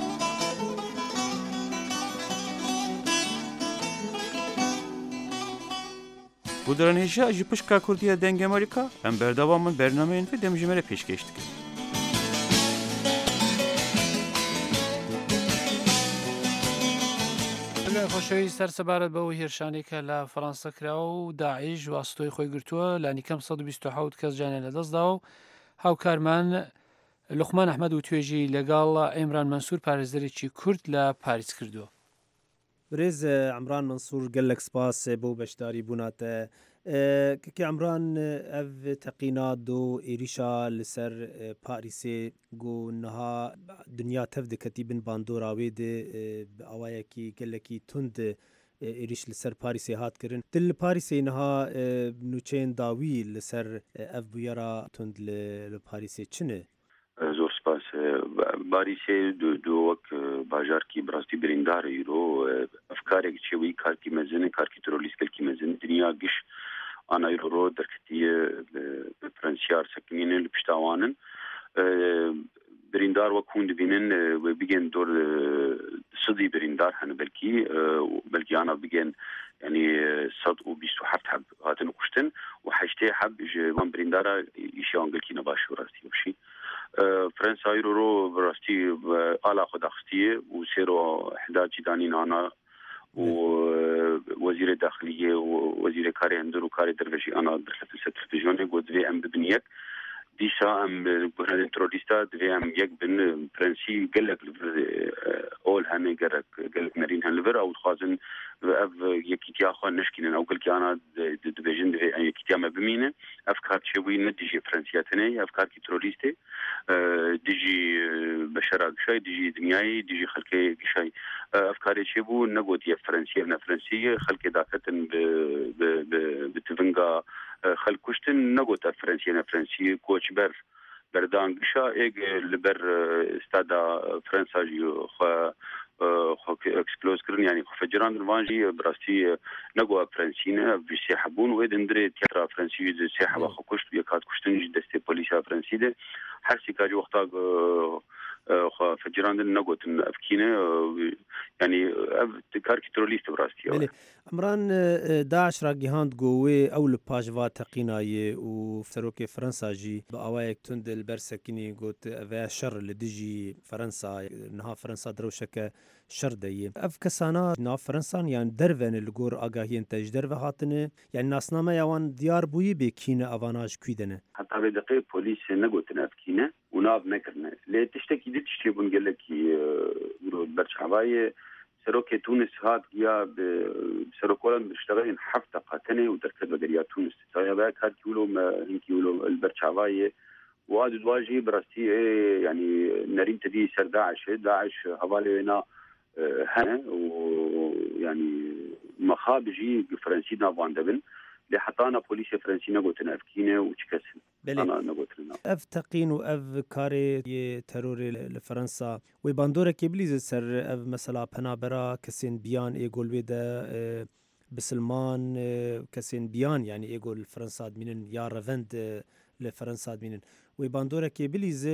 S16: Bu dranêja ji pişka Kurdiya dengê Amerîka em berdewam min bernameyên vê demjimêre pêşkêş dikin.
S4: خۆشەوی سەرسەبارەت بەەوە هێرشانی کە لە فەڕەنسا کراوە و داعیش واستۆی خۆی گرتووە لانی کەم سەد و بیست و حەوت کەس جانیان لەدەستداوە و هاوکارمان لوقمان ئەحمەد و توێژی لەگەڵ ئێمران مەنسوور پارێزەرێکی کورد لە پاریس کردووە.
S2: برێز ئەمران مەنسوور gelek spas بۆ بەشداری بووناتە کەکی ئەمران ئەv teqînat و êrîşa li ser Parîsê got niha dunya tev diketî bin bandora wê de bi awayekî gelekî tund êrîş li ser Parîsê hat kirin. Dil li Parîsê niha nûçeyên dawî li ser ev bûyera tund li Parîsê çi ne?
S3: زۆر سپاس باریسێ وەک باژارکی بڕاستی بریندار ئیرۆ ئەفکارێک چێوەی کارکی مەزنە کارکی تۆرۆلیستکەلکی مەزن دنیا گشت ئانایرۆ دەرکەتیە پرەنسیار سەکنینە لە پشتاوانن بریندار وەک هون دبینن بگەن دۆر سدی بریندار هەن بەلکی بەلکی ئانا بگەن يعني صد و بیست و هەفت حەب هاتن کوشتن و هەشتێ حەب وان بریندارە ئیشیان گەلکی نەباش ڕاستی بشی فرنسا رو براستی آلا خود اخستیه و سیرو حداچی دانین آنا و وزیر داخلیه و وزیر کاری هندر و کاری درویشی آنا درخت ستراتژیونه گودوی ام ببنیک دیسا ام بحران تروریستا دوی ام یک بن پرنسی گلک اول همه گرک گلک مرین هنلور او خازن اف یکی تیا خو نشکینن او گلک آنا دبیجن دوی یکی تیا مبمینه افکار چوی ندیجی فرانسیاتنه افکار کی تروریسته دیجی بشرا گشای دیجی دنیای دیجی خلقی گشای افکاری چی بو نگودی فرانسیه نه فرانسیه خلقی داکتن به به بتونگا خلق کشتن نگوت فرانسیه نه فرانسیه کوچبر بردان گشا اگ لبر استادا فرانسا جو خو خو اکسپلوز کردن یعنی خو فجران روانجی براستی نگو فرانسیه بسی حبون و دندره تیاتر فرانسیه ز سه حوا خو کشت یکات کشتن دسته پلیس فرانسیه هر سی کاری وقتا فجراندن نگوتن افکینه یعنی کارکی تروریست براستیه.
S17: بله امران داعش را گیهاند گوه اول پاجوا تقینای و سروک فرانسا جی با اوایک تند البرسکینی گوت و شر لدجی فرانسا نها فرانسا دروشک شر دی اف کسانا نا فرانسا یان درون الگور آگاهی تاج درو هاتنه یعنی ناسنامه یوان دیار بوی بکینه اواناج کویدنه
S3: حتی به دقیق پلیس نگوتن افکینه و ناب نکرنه لی تشتکی دی تشتی بون گله کی برچعبای سروك تونس هاد يا بسروكولا بيشتغلين حفظ قاتني وتركز بدريات تونس صايا باك هاد كيلو هنك كيلو البرشعوايه وهذا الواجي براسي يعني نريم تدي سر داعش داعش حوالي هنا هنا ويعني مخابجي فرنسي نافان دبن لحطانا بوليس فرنسي نقوت نافكينه وتشكسن انا نقوت لنا
S17: اف تقين واف كاري ترور لفرنسا وباندورا كيبليز سر اف مثلا بنابرا كسين بيان ايغول ويدا بسلمان كسين بيان يعني ايغول فرنسا ادمين يا رافند لفرنسا ادمين وباندورا كيبليز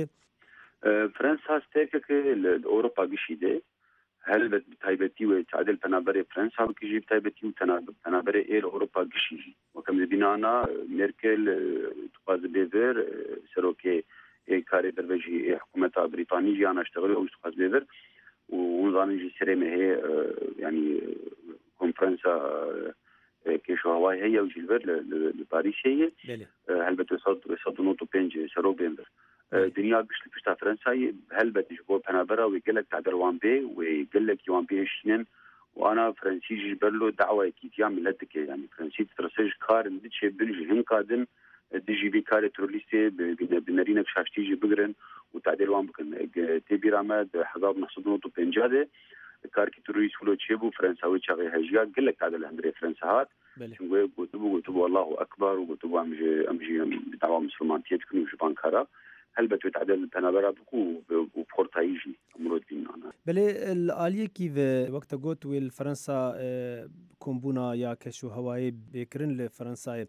S3: فرنسا ستيك اوروبا بشيده هل بتايبتي وتعدل بنابري فرنسا بكيجي بتايبتي وتنابري إير أوروبا كشيجي وكم بنانا ميركل تقاز بيفر سروكي كاري بربجي حكومة بريطانية أنا اشتغل أو تقاز بيفر ونظام يجي سريمة هي يعني كونفرنسا كيشو هواي هي وجي البر لباريس هي هل بتصد بتصد نوتو بينج سرو بينفر دنيا بشل بشتا فرنساي هل بتجبو بنابرا ويقلك تعدل وان بي ويقلك يوان بي شنين وانا فرنسي جبرلو دعوة كيتيا ملتك يعني فرنسي ترسج كار ندشي بنجي هنكادن ديجي بي كار تروليستي بنرينك شاشتيجي بقرن وتعدل وان بكن تبي رامد حضاب نحصد نوتو بنجاده كار كي تروليست ولو تشيبو فرنساوي شاغي هجيا قلك تعدل هندري فرنساهات شنو قلتبو قلتبو الله اكبر وقلتبو امجي امجي بدعوة مسلمان تيتكني وجبان كارا هل بتوت عدل بنابرا بكو وبورتايجي امرود بينانا
S17: بله الاليه كيف وقت قوت والفرنسا كومبونا يا كشو هواي بكرن لفرنسا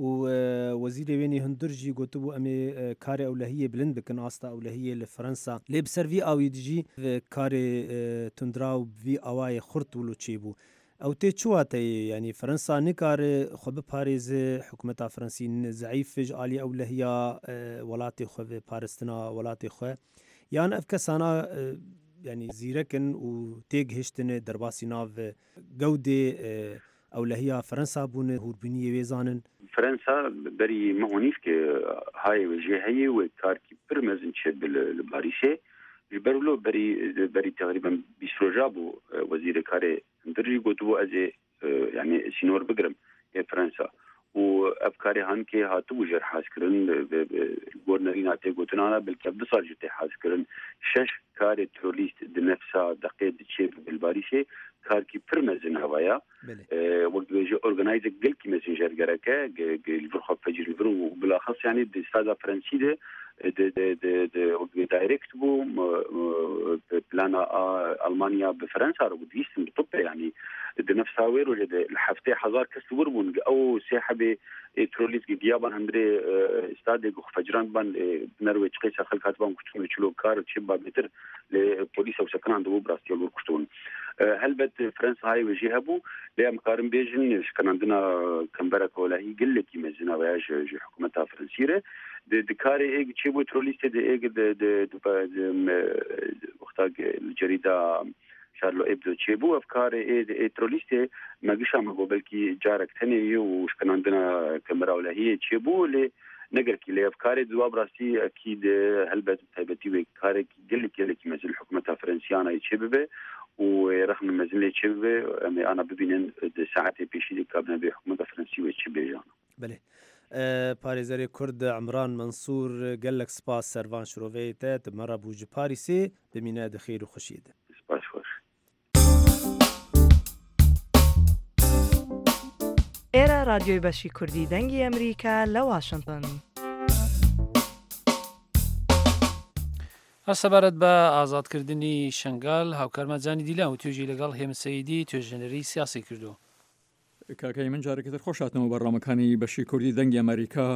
S17: ووزير ويني هندرجي قوتبو امي كاري اولهيه بلند بكن استا اولهيه لفرنسا لي بسرفي او يدجي كاري تندراو في اواي خرط ولو تشيبو او تي چواته يعني فرنسا نكار خب باريز حكومه فرنسي ضعيف جالي اولهيه ولاتي خب بارستنا ولاتي خو يعني افكسانا يعني زيركن وتيج هشتن درباسي ناف جودي اولهيه فرنسا بون هوربنيه ويزانن
S3: فرنسا بري مهونيف كي هاي وجهيه وكاركي برمزن شد بالباريسي جبرلو بري بري تقريبا بيسروجابو وزير كاري درجي قوتو أزي يعني سينور بقرم يا فرنسا وأفكاري هانكي هاتو جر حاسكرن بورنرين هاتي قوتنانا بالكب صار جتي حاسكرن شش كاري تروليست دنفسا دقيق دتشيب بالباريسي كاركي برمزن هوايا وقت بيجي أورجنايزر قل كي مسنجر جركا الفرخة فجر الفرو وبالأخص يعني دي استاذ فرنسي ده د د د د دايركت بو بلانا المانيا بفرنسا وديستم بالطب يعني بنفس هاوير وجد الحفتي حزار كسور بون او سحبه تروليس جيابان هندري استاد فجران بان نرويج قيس خلقات بان كتون تشلو كار تشبا بتر لبوليس او سكن عنده براستيل وركتون هل بد فرنسا هاي وجهبو لا مقارن بيجن كان عندنا كمبرك ولا هي قل لك يمزنا وياج حكومتها فرنسيه د کاری ایگ چی بو ترولیست د ایگ د د وقتا الجريده شارلو ابدو چی بو افکار ای ترولیست ماگشا ما بلکی جارك ثاني وش كان عندنا كاميرا ولا هي چی بو ل نقر كي له افكار جواب راسي اكيد هلبت تايبتي وكارك قال لك لك مثل الحكومه الفرنسيانه يتشبه ورغم مازال يتشبه انا ببين ساعات بيشي دي كابنا بحكومه الفرنسيه يتشبه جانا
S17: بله پارێزەری کورد عمران منصور گەلک سپاس سەروان شرۆڤەیەتە تمەڕە بووج پاریسێ بمینە دەخێر و خۆشیێدە
S3: سپاس خۆش
S18: ئێرە رادیۆی بەشی کوردی دەنگی ئەمریکا لە واشنگتن
S4: هەسەبارەت بە ئازادکردنی شنگال هاوکارمەجانی دیلا و توێژی لەگەڵ هێمە سەیدی توێژەنەری سیاسی کردو
S9: کاکەی من جارێکتر خۆشاتنەوە بەڕامەکانی بەشی کوردی دەنگی ئەمریکا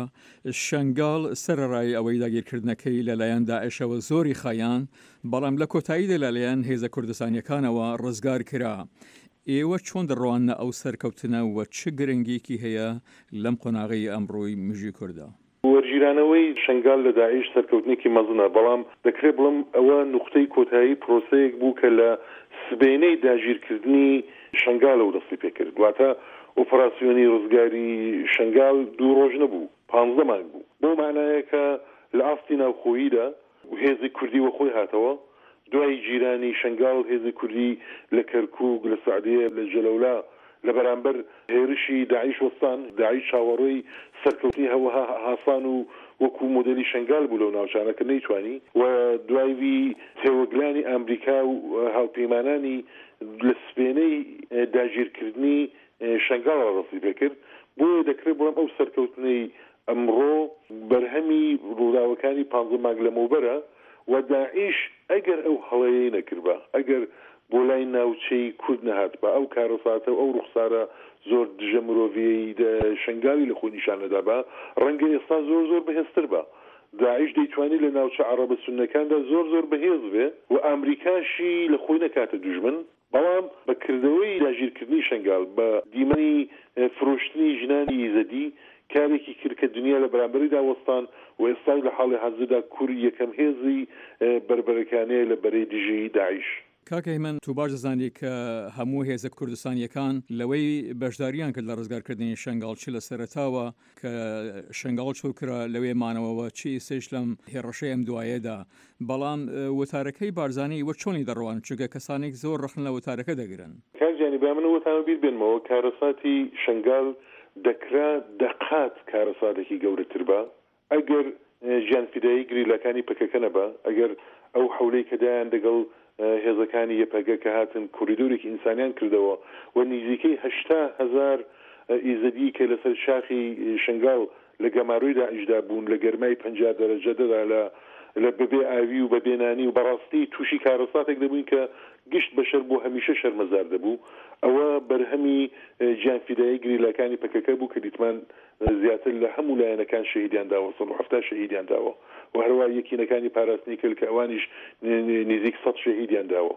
S9: شنگال سەرڕای ئەوەی داگیرکردنەکەی لەلایەن داعشەوە زۆری خایان بەڵام لە کۆتاییدا لەلایەن هێزە کوردستانیەکانەوە ڕزگار کرا. ئێوە چۆن دەڕوانە ئەو سەرکەوتنە و چ گرنگێکی هەیە لەم قۆناغی ئەمڕۆی مژی کووردا؟
S5: وەرگیرانەوەی شنگال لە داعش سەرکەوتنێکی مەزنە، بەڵام دەکرێت بڵم ئەوە نوختەی کۆتایی پرۆسەیەک بوو کە لە سبێنەی داگیرکردنی شنگالەوە دەستی پێکرد. دواتە ئۆپەراسیۆنی ڕزگاری شنگال دوو ڕۆژ نەبوو، پانزدە مانگ بوو. بۆ معنایە کە لە ئاستی ناوخۆییدا هێزی کوردی وە خۆی هاتەوە، دوای جیرانی شنگال هێزی کوردی لە کەرکووک، لە سعدیە، لە جەلەولا لە بەرامبەر هێرشی داعش وەستان، داعش چاوەڕۆی سەرکەوتنی هەوە هاسان و وەکو مۆدەلی شنگال بوو لەو ناوچانەکە نەیتوانی و دوایوی تێوەگلانی ئەمریکا و هاوپەیمانانی لە سبێنەی داگیرکردنی شنگال ڕاستی پێکرد. بۆیە دەکرێت بڵم ئەو سەرکەوتنەی ئەمڕۆ بەرهەمی ڕووداوەکانی پانزدە مانگ لەمەوبەرە و داعش ئەگەر ئەو هەڵەیەی نەکردبە، ئەگەر بۆ لای ناوچەی کورد نەهات بە ئەو کارەساتە ئەو ڕوخسارە زۆر دژە مرۆڤیەی شنگاوی لە خۆی نیشانەدا بە، ڕەنگە ئێستا زۆر زۆر بەهێزتر بە. داعش دەیتوانی لە ناوچە عەرەبە سوننەکاندا زۆر زۆر بەهێز بێ و ئەمریکاشی لە خۆی نەکاتە دوژمن، بەڵام بەکردەوەی داگیرکردنی شنگال بە دیمەنی فرۆشتنی ژنانی یزدی کارێکی کرد کە دنیا لە بەرامبەریدا وەستان و ئێستا لە حاڵی حەزدا کوور یەکەم هێزی بربەرەکانەیە لە بەرەی دژی داعش.
S9: کاکەی من تو باش دەزانی کە هەموو هێزە کوردستانیەکان لەوەی بەشداریان کرد لە ڕزگارکردنی شنگال چ لە سەرەتاوە کە شنگال چووکرا لەوێ مانەوەەوە چی سێش لەم هێڕەشەی ئەم دوایەدا، بەڵام وتارەکەی بارزانانی وە چۆنی دەڕوان چگە کەسانێک زۆر ڕخن لە وتارەکە دەگرن.
S5: کاکجانی با من وتانە بیر بێنمەوە کارەساتی شنگال دەکرا دەقات کارەساتێکی گەورەتر بە ئەگەر ژیانفیدایی گریلەکانی پەکەکە نەبە، ئەگەر ئەو حولەی کەدایان دەگەڵ هێزەکانی یەپەگە کە هاتن کوریدۆرێکی ئینسانیان کردەوە و نزیکەی هەشتا هەزار ئیزدی کە لەسەر شاخی شنگال لە گەماڕۆی داعشدا بوون لە گەرمای پەنجا دەرەجەدەدا لە لە بەبێ ئاوی و بەبێنانی و بەڕاستی تووشی کارەساتێک دەبووین کە گشت بەشەر بۆ هەمیشە شەرمەزار دەبوو. ئەوە بەرهەمی گیانفیدایی گریلەکانی پەکەکە بوو کە دیتمان زیاتر لە هەموو لایەنەکان شەهیدیان داوە، سەد و هەفتا شەهیدیان داوە و هەروە یەکینەکانی پاراستنی کرد کە ئەوانیش نزیک سەد شەهیدیان داوە.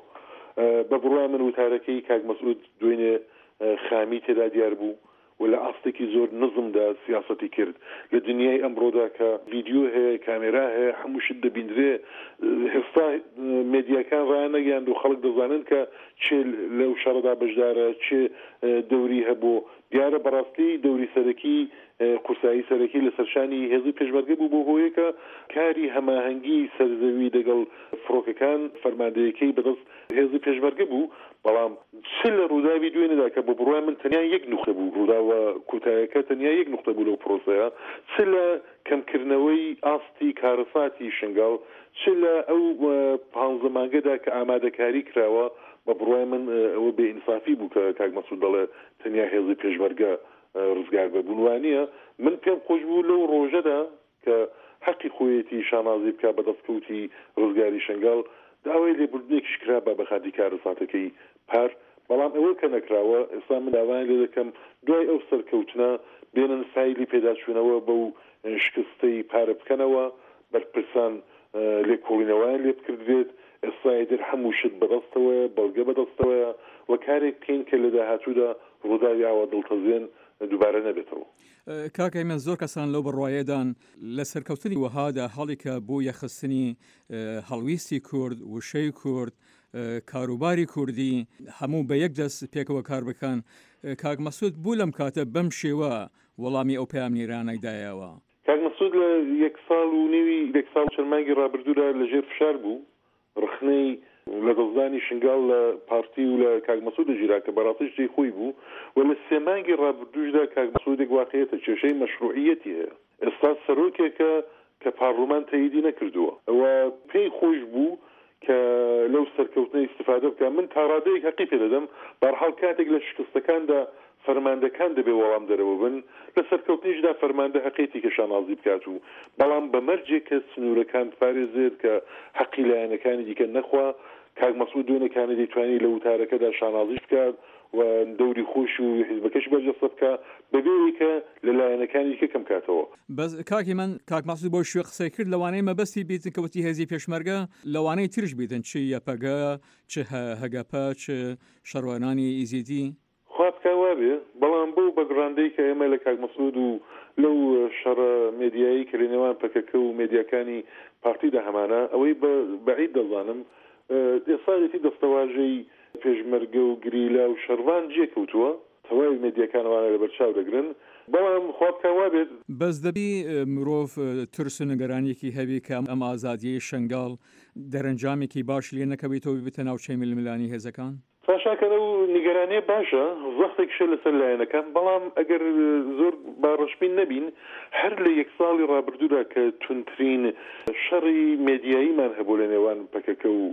S5: بە بڕوا من وتارەکەی کاک مەسعود دوێنێ خامی تێدا دیار بوو و لە ئاستێکی زۆر نظمدا سیاسەتی کرد. لە دنیای ئەمڕۆدا کە ڤیدیۆ هەیە، کامێرا هەیە، هەمووشت دەبیندرێ، هێستا مێدیاکان ڕایان نەگەیاند و خەڵک دەزانن کە چێ لەو شەڕەدا بەشدارە، چێ دەوری هەبوو. دیارە بەڕاستی دەوری سەرەکی قورسایی سەرەکی لە سەرشانی هێزی پێشمەرگە بوو بۆ هۆیەکە کاری هەماهەنگی سەرزەوی دەگەڵ فڕۆکەکان فەرماندەیەکەی بەدەست هێزی پێشمەرگە بوو. بەڵام چ لە ڕووداوی دوێنێدا کە بە بڕوای من تەنیا یەک نوختە بوو، ڕووداوە کۆتاییەکە تەنیا یەک نوختە بوو لەو پرۆسەیە، چ لە کەمکردنەوەی ئاستی کارەساتی شنگال، چ لە ئەو پانزدە مانگەدا کە ئامادەکاری کراوە، بە بڕوای من ئەوە بێئینسافی بوو کە کاک مەسعود دەڵێ تەنیا هێزی پێشمەرگە ڕزگار ببوونوانیە. من پێم خۆش بوو لەو ڕۆژەدا کە حەقی خۆیەتی شانازی بکە بە دەستکەوتی ڕزگاری شنگال داوای لێبوردنێکیش کرا بە بەخاتی کارەساتەکەی پار، بەڵام ئەوە کە نەکراوە ئێستا من داوایان لێ دەکەم دوای ئەو سەرکەوتنە بێنن سایلی پێداچوونەوە بەو شکستەی پارە بکەنەوە، بەرپرسان لێکۆڵینەوەیان لێ بکردێت، ئێستا ئیتر هەموو شت بەدەستەوەیە، بەڵگە بەدەستەوەیە و کارێک بکەین کە لە داهاتوودا ڕووداوی ئاوا دڵتەزێن دووبارە نەبێتەوە.
S9: کاکەی من زۆر کەسان لەو بڕوایەدان لە سەرکەوتنی وەهادا هەڵی کە بۆ یەخستنی هەڵویستی کورد، وشەی کورد، کاروباری کوردی هەموو بە یەک دەست پێکەوە کار بکەن. کاک مەسعود بوو لەم کاتە بەم شێوە وەڵامی ئەو پەیامنیرانەی
S5: کاک مەسعود لە یەک ساڵ و نێوی یەک ساڵ چەند مانگی ڕابردوودا لەژێر فشار بوو، ڕخنەی لە دەستدانی شنگال لە پارتی و لە کاک مەسعود دەگیرا کە بەڕاستیش جێی خۆی بوو و لە سێ مانگی ڕابردووشدا کاک مەسعودێک واقعیەتە کێشەی مەشروعیەتی هەیە. ئێستا سەرۆکێکە کە پارلمان تەییدی نەکردووە، ئەوە پێی خۆش بوو کە لەو سەرکەوتنەی استفادە بکە. من تا ڕادەیەک حەقی پێ دەدەم، بەرحاڵ کاتێک لە شکستەکاندا فەرماندەکان دەبێ وەڵام دەرەوە بن، لە سەرکەوتنیشدا فەرماندە حەقێتی کە شانازی بکات و بەڵام بەمەرجێک کە سنوورەکان پارێزێت کە حەقی لایەنەکانی دیکە نەخوا، کاک مەسعود دوێنێکانی دەیتوانی لە وتارەکەدا شانازیش بکات و دەوری خۆش و حیزبەکەش بەرجەستە بکە بەبێەوەی کە لەلایەنەکانی کە کەم کاتەوە.
S9: بەس کاکی من کاک مەسعود بۆ شوێ قسەی کرد لەوانەیە مەبەستی بیتن کەوتی هێزی پێشمەرگە لەوانەی ترش بیتن چ یەپەگە چ هەگەپە چ شەڕوانانی ئیزیدی
S5: خواب بکە وابێ بەڵام بۆ بەگڕاندەی کە ئێمە لە کاک مەسعود و لەو شەڕە مێدیایی کە لە نێوان پەکەکە و مێدیاکانی پارتیدا هەمانە ئەوەی بەعید دەزانم ئێساێتی دەستەواژەی پێشمەرگە و گریلا و شەڕوان جێکەوتووە تەواوی مێدیاکانوانە لە بەرچاو دەگرن بەڵام خواب بکە وابێت
S9: بەس دەبی مرۆڤ ترس و نگەرانێکی هەبی کە ئەم ئازادیەی شنگاڵ دەرەنجامێکی باش لێ نەکەوێتەوە ببێتە ناوچەی ململانی هێزەکان
S5: پاشاکەرە و نیگەرانەیە باشە زەختێکشە لەسەر لایەنەکان بەڵام ئەگەر زۆر باڕەشبین نەبین هەر لە یەک ساڵی ڕابردوودا کە تونترین شەڕی مێدیاییمان هەبوو لە نێوان پەکەکە و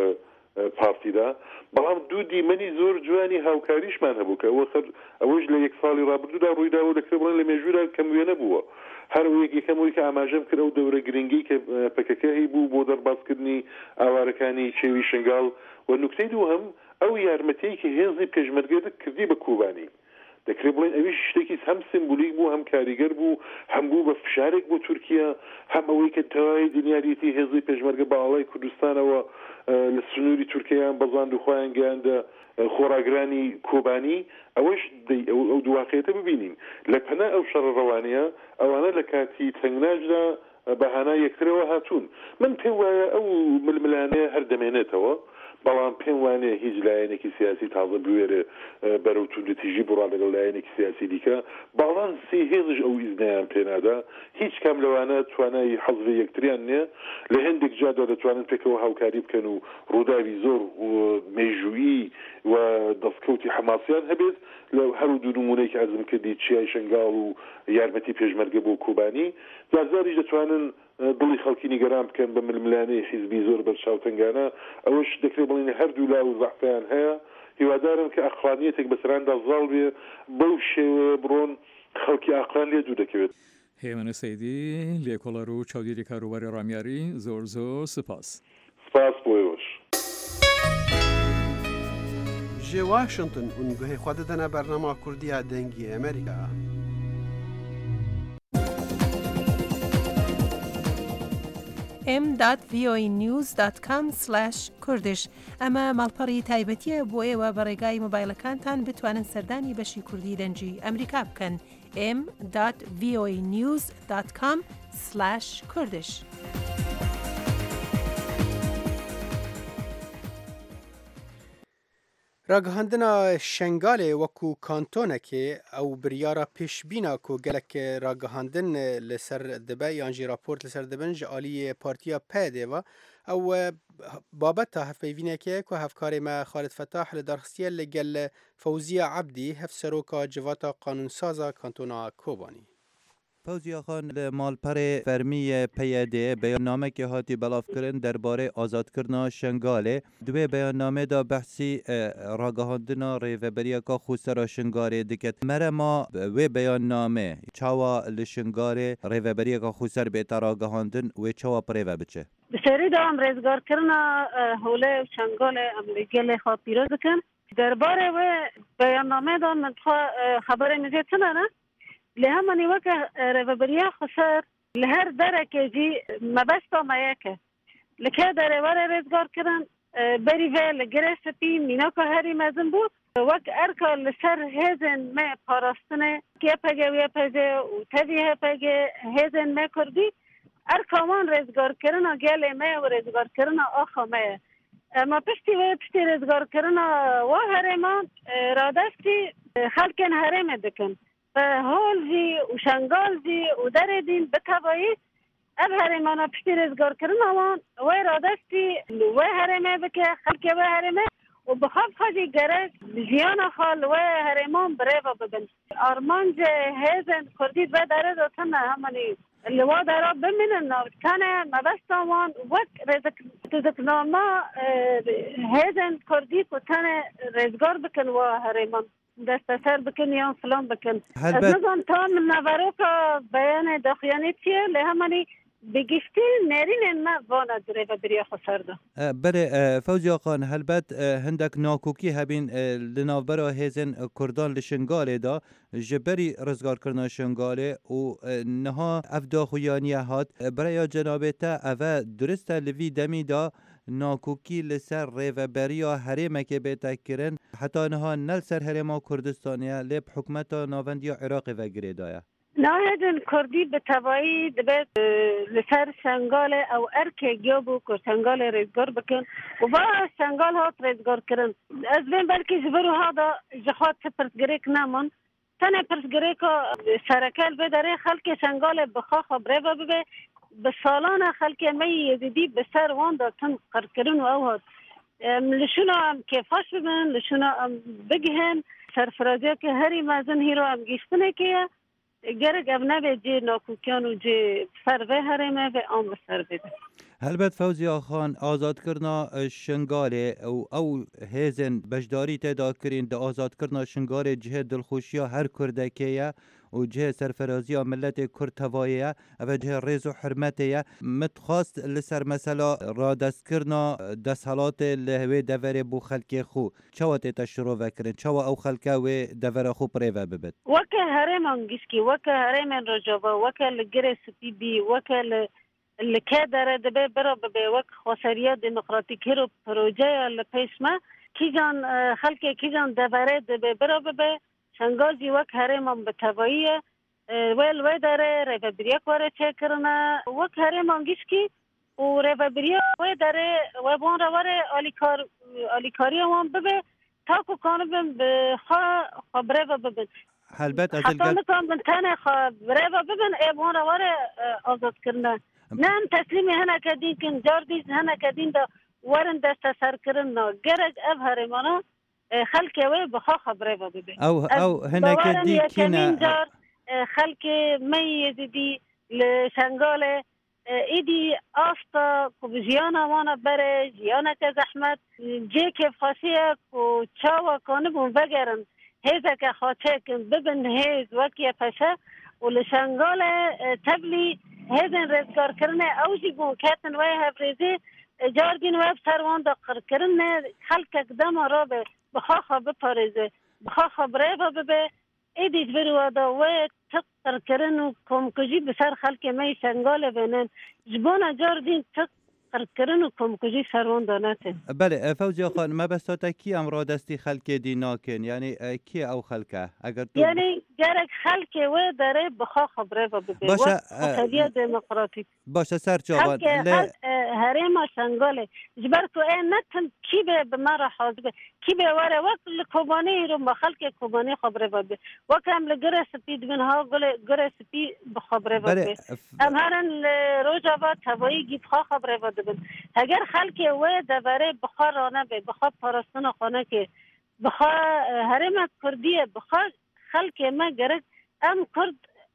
S5: پارتیدا بەڵام دوو دیمەنی زۆر جوانی هاوکاریشمان هەبوو کە ئەوەش لە یەک ساڵی ڕابردوودا ڕوویداوە دەکرێت بڵێن لە مێژووردا کەم وێ نەبووە هەر یەکەمەوەی کە ئاماژەم کرد و دەورە گرنگی کە پەکەکە هەی بوو بۆ دەرباسکردنی ئاوارەکانی چێوی شنگاڵ و نوکتەی دووهەم ئەو یارمەتەیەکی هێزی پێشمەرگێت کردی بە کوبانی دەکرێت بڵێن ئەویش شتێکی هەم سیمبولیک بوو هەم کاریگەر بوو هەم بوو بە فشارێک بۆ تورکیا هەم ئەوەی کە تەواوی دنیاریەتی هێزی پێشمەرگە باڵای کوردستانەوە لە سنووری تورکیایان بەزاند و خۆیان گەیاندە خۆراگرانی کۆبانی ئەوەش ئەو دواقێتە ببینین لە پەنا ئەو شەڕە ڕەوانەیە ئەوانە لە کاتی تەنگناژدا بەهانا یەکترەوە هاتوون من پێم وایە ئەو ململانەیە هەر دەمێنێتەوە بەڵام پێم وانێ هیچ لایەنێکی سیاسی تازە بوێرە بەرەو توندەتیژی بڕا لەگەڵ لایەنێکی سیاسی دیکە باڵانسی هێزش ئەو ئیزنیان پێنادا هیچ کام لەوانە توانای حەزبی یەکتریان نییە لە هەندێک جادا دەتوانن پێکەوە هاوکاری بکەن و ڕووداوی زۆر مێژویی و دەستکەوتی حماسیان هەبێت لە هەرو دوو نمونەی کە ئەزم کردی چیای شنگاڵ و یارمەتی پێشمەرگە بۆ کوبانی جارجاریش دەتوانن دڵی خەڵکی نیگەران بکەن بە ململانەی حیزبی زۆر بەرچاوتەنگانە ئەوەش دەکرێت بڵێن هەردوو لا و زەحفیان هەیە هیوادارم کە ئەقلانیەتێک بەسەراندا زاڵ بێ بەو شێوەیە بڕۆن خەڵکی ئاقلان لێ دوو دەکەوێت
S9: هێمنە سەیدی لێکۆڵەر و چاودێری کاروباری ڕامیاری زۆر زۆر سپاس
S5: سپاس بۆیەوەش
S19: ji Washington û guhê xwe didine bernama Kurdiya dengê Amerîka.
S14: ام دات وی او ای نیوز دات کام سلاش کوردش ئەمە ماڵپەڕی تایبەتیە بۆ ئێوە بە ڕێگای مۆبایلەکانتان بتوانن سەردانی بەشی کوردی دەنجی ئەمریکا بکەن ام دات وی او ای نیوز دات کام سلاش کوردش.
S2: راگەهاندنا شنگالێ وەکو کانتۆنەکێ ئەو بریارە پێشبینا کو gelek راگەهاندن لەسەر دەبە یان jî raport لەسەر دەبن ji aliyê partiya P D ve ew babeta hevpeyvînekê ku hevkarê me Xalid Fetah li darxistiye li gel Fewziya Ebdî hevseroka civata qanûnsaza kantona Kobanî.
S11: فوزیا خان لە ماڵپەرێ فەرمیە پەیەدێ بەیاننامەکی هاتی بەڵافکردن دەربارەی ئازادکردنا شنگالێ دوێ بەیاننامێدا بەحسی ڕاگەهاندنا ڕێڤەبەریەکە خوسەرە شنگارێ دکت مەرەما وێ بەیاننامێ چاوا لە شنگارێ ڕێڤەبەریەکە خوسەر بێتە ڕاگەهاندن وێ چاوا پرێڤە بچێ
S20: بسەریدا ئەم ڕێزگارکردنا هەولێ و شنگالێ ئەم لە گەلێ خوا پیرۆز دکن دەربارەی وێ بەیاننامێدا من خەبەرێ نزیێت چنانە li hemanî weke rêveberiya xweser li her derekê jî mebesta me yeke li ke derê were rêzgarkirin berî vê li girê spî mînaka herî mezin bû wek erka li ser hêzên me parastinê G P G Y P G û tevî H P G hêzên me Kurdî erka wan rêzgarkirina gelê me û rêzgarkirina axa me ye ma piştî wê piştî rêzgarkirina wa herêman radestî xelkên herêmê dikin هول جی و شنگال جی و در دین بتوایی اب هرمانا پشتی رزگار کردن آوان و رادستی و هرمه بکه خلک و هرمه و بخواب خواهی گرک جیان خال و هرمان بریو ببن آرمان جه هیزن کردید و داره دوتنه همانی اللي وادر بمن كان مبست آوان وک رزقنامه هیزن کردید و تنه رزگار بکن و هرمان دستسر بکن یا فلان بکن از نظام تا من نوروکا بیان داخیانی چیه لهمانی بگفتی نرین ما وانا دره و بریا خسرده
S11: بله فوزی آقان هلبت هندک ناکوکی هبین لناوبرا هیزن کردان لشنگاله دا جبری رزگار کرنا شنگاله و نها افدا خویانی هات برای جنابتا اوه درسته لوی دمی دا ناکوکی لسر ریوبریا حریم که بیتا کرن حتی نها نل سر حریم کردستانیه لیب حکمتا ناوندی عراق و گریدایا
S20: ناهدن کردی به تبایی دبیت لسر شنگال او ارک گیابو که شنگال ریزگار بکن و با شنگال هات ریزگار کرن از بین بلکه جبرو ها دا جخواد پرسگریک نامن تنه پرسگریک سرکل بداره خلق شنگال بخوا خبره و ببه به سالانه خلق می یزیدی به سر وان دا تن قرد کرن و او هات لشونا هم کفاش ببن لشونا هم بگهن سرفرازی که هری مازن هیرو هم گیشتنه که گرگ ابنه به جه ناکوکیان و جه سر به هرمه به آن به سر بده
S11: هلبت فوزی آخان آزاد کرنا شنگاله او او هیزن بجداری تدا کرین ده آزاد کرنا شنگاله جه دلخوشی هر کردکیه و جه سرفرازی ملت کرد هوایه و جه ریز و حرمتیه متخواست لسر مثلا را دست کرنا دستحالات لهوی دوره بو خلکی خو چوات تشروع وکرن چوا او خلکه و دوره خو پریوه ببید
S20: وکه هرم انگیشکی وکه هرم رجابه وکه لگره سپی بی وکه لکه داره دبه برا ببه وک خسریه دموکراتیک رو پروژه لپیش ما کی جان خلک کی جان دوره دبه برا ببه شنگازی وک هرم به تباییه ویل وی داره ریوبریا کوره چه کرنه وک هرم انگیشکی و ریوبریا وی داره و بون رواره آلیکار آلیکاری وان ببه تا کو کانو به خا خبره و ببه
S11: هلبت از
S20: حتی نکن من تنه خبره و ببن ای بون رواره آزاد کرنه نام تسلیمی هنه کدین کن جاردیز هنه کدین دا ورن دست سر کرن گرگ اب هرمانا خلک وی بخوا خبره و ببه
S11: او او هنه کدی کنه
S20: جار خلک می یزیدی لشنگال ایدی آستا که جیانا وانا بره جیانا که زحمت جه که فاسیه که چاوا کانه بون بگرن هیزه که خاطه کن ببن هیز وکی پشه و لشنگال تبلی هیزن رزگار کرنه اوجی بون کتن وی هفریزی جاردین وی بسروان دا قر کرنه خلق اقدام را به بخواخا بپاریزه بخواخا بریفا ببه ایدیش برو دا وی تقر کرن و کمکجی بسر خلق می شنگال بینن جبانا جاردین تقر کرن و کمکجی سروان دانته
S11: بله فوزی خان ما بساته کی امرا دستی خلق دی ناکن یعنی کی او خلقه اگر تو
S20: یعنی گرک خلق و داره بخوا خبره و ببه
S11: باشه
S20: خطیه دموکراتیک
S11: باشه سر چاوان
S20: خلق هرما شنگاله جبر تو این نتن کی به مرا حاضر کی به واره وقت کوبانی رو ما خلق کوبانی خبره و ببه وکم لگره سپید منها گل گره سپید بخبره و ببه ام هرن روجا با توایی گیب خوا خبره و ببه اگر خلق و دواره بخوا رانه به بخوا پرستان خانه که بخوا هرما کردیه بخوا خلق ما گرد ام کرد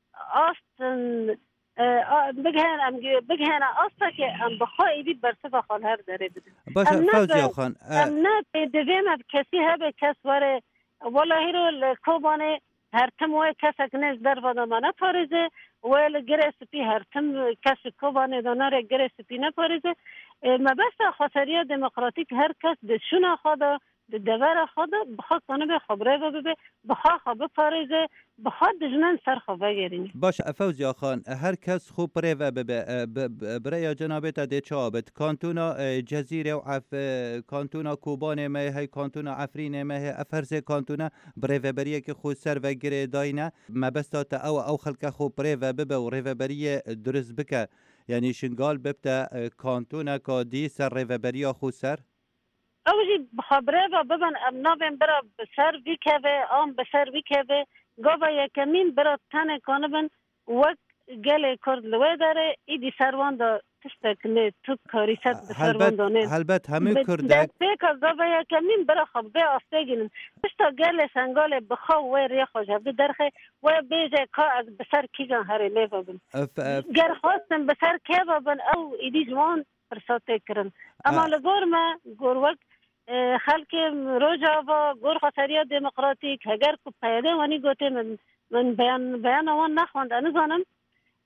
S20: آستن بگهن ام بگهن آستا که ام بخوا ایدی برسه خال هر داره بده
S11: باشه فوزی خان
S20: ام نه دویم اب کسی هبه کس واره والله رو کوبانه هر تم و کس اکنز در ودامانه پاریزه ویل گره سپی هر تم کس کوبانه داناره گره سپی نپاریزه مبست خسریه دموکراتیک هر کس دشونه خواده دوره خود بخواد کنه به خبره و ببه بخواه خواب پاریزه بخواد دجنان سر خوابه گرینی
S11: باش فوزی خان هر کس خوب پره و ببه برای جنابت ده چابت کانتونا جزیره و عف کانتونا کوبان ما هی کانتونا عفرین ما هی افرز کانتونا بره و بریه که خود سر و گره داینه مبستات او او خلق خوب پره و ببه و ره و بریه درست بکه یعنی شنگال ببته کانتونا کادی سر ره و بریه خود سر
S20: اوجی خبره و ببن ابنابین برا بسر ویکوه آم بسر ویکوه گوه یکمین برا تنه کانبن وک گل کرد لوه داره ایدی سروان دا تشتکنه تو کاری ست بسروان دانه
S11: هلبت همه کردک
S20: دست بیکا گوه یکمین برا خب به آسته گیرن تشتا گل سنگال بخوا و ری خوشه بدرخه و بیجه که از بسر کیگان هره لیفه بن گر خواستن بسر که بن او ایدی جوان فرساته کرن اما لگور ما گور وقت خلق روجا و گور خسریه دموکراتیک اگر که پیاده وانی گوته من من بیان بیان وان نخواند انزانم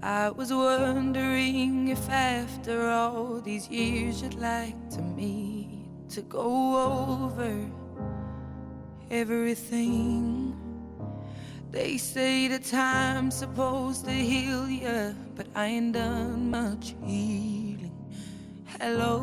S1: I was wondering if after all these years you'd like to meet to go over everything. They say the time's supposed to heal ya, but I ain't done much healing. Hello,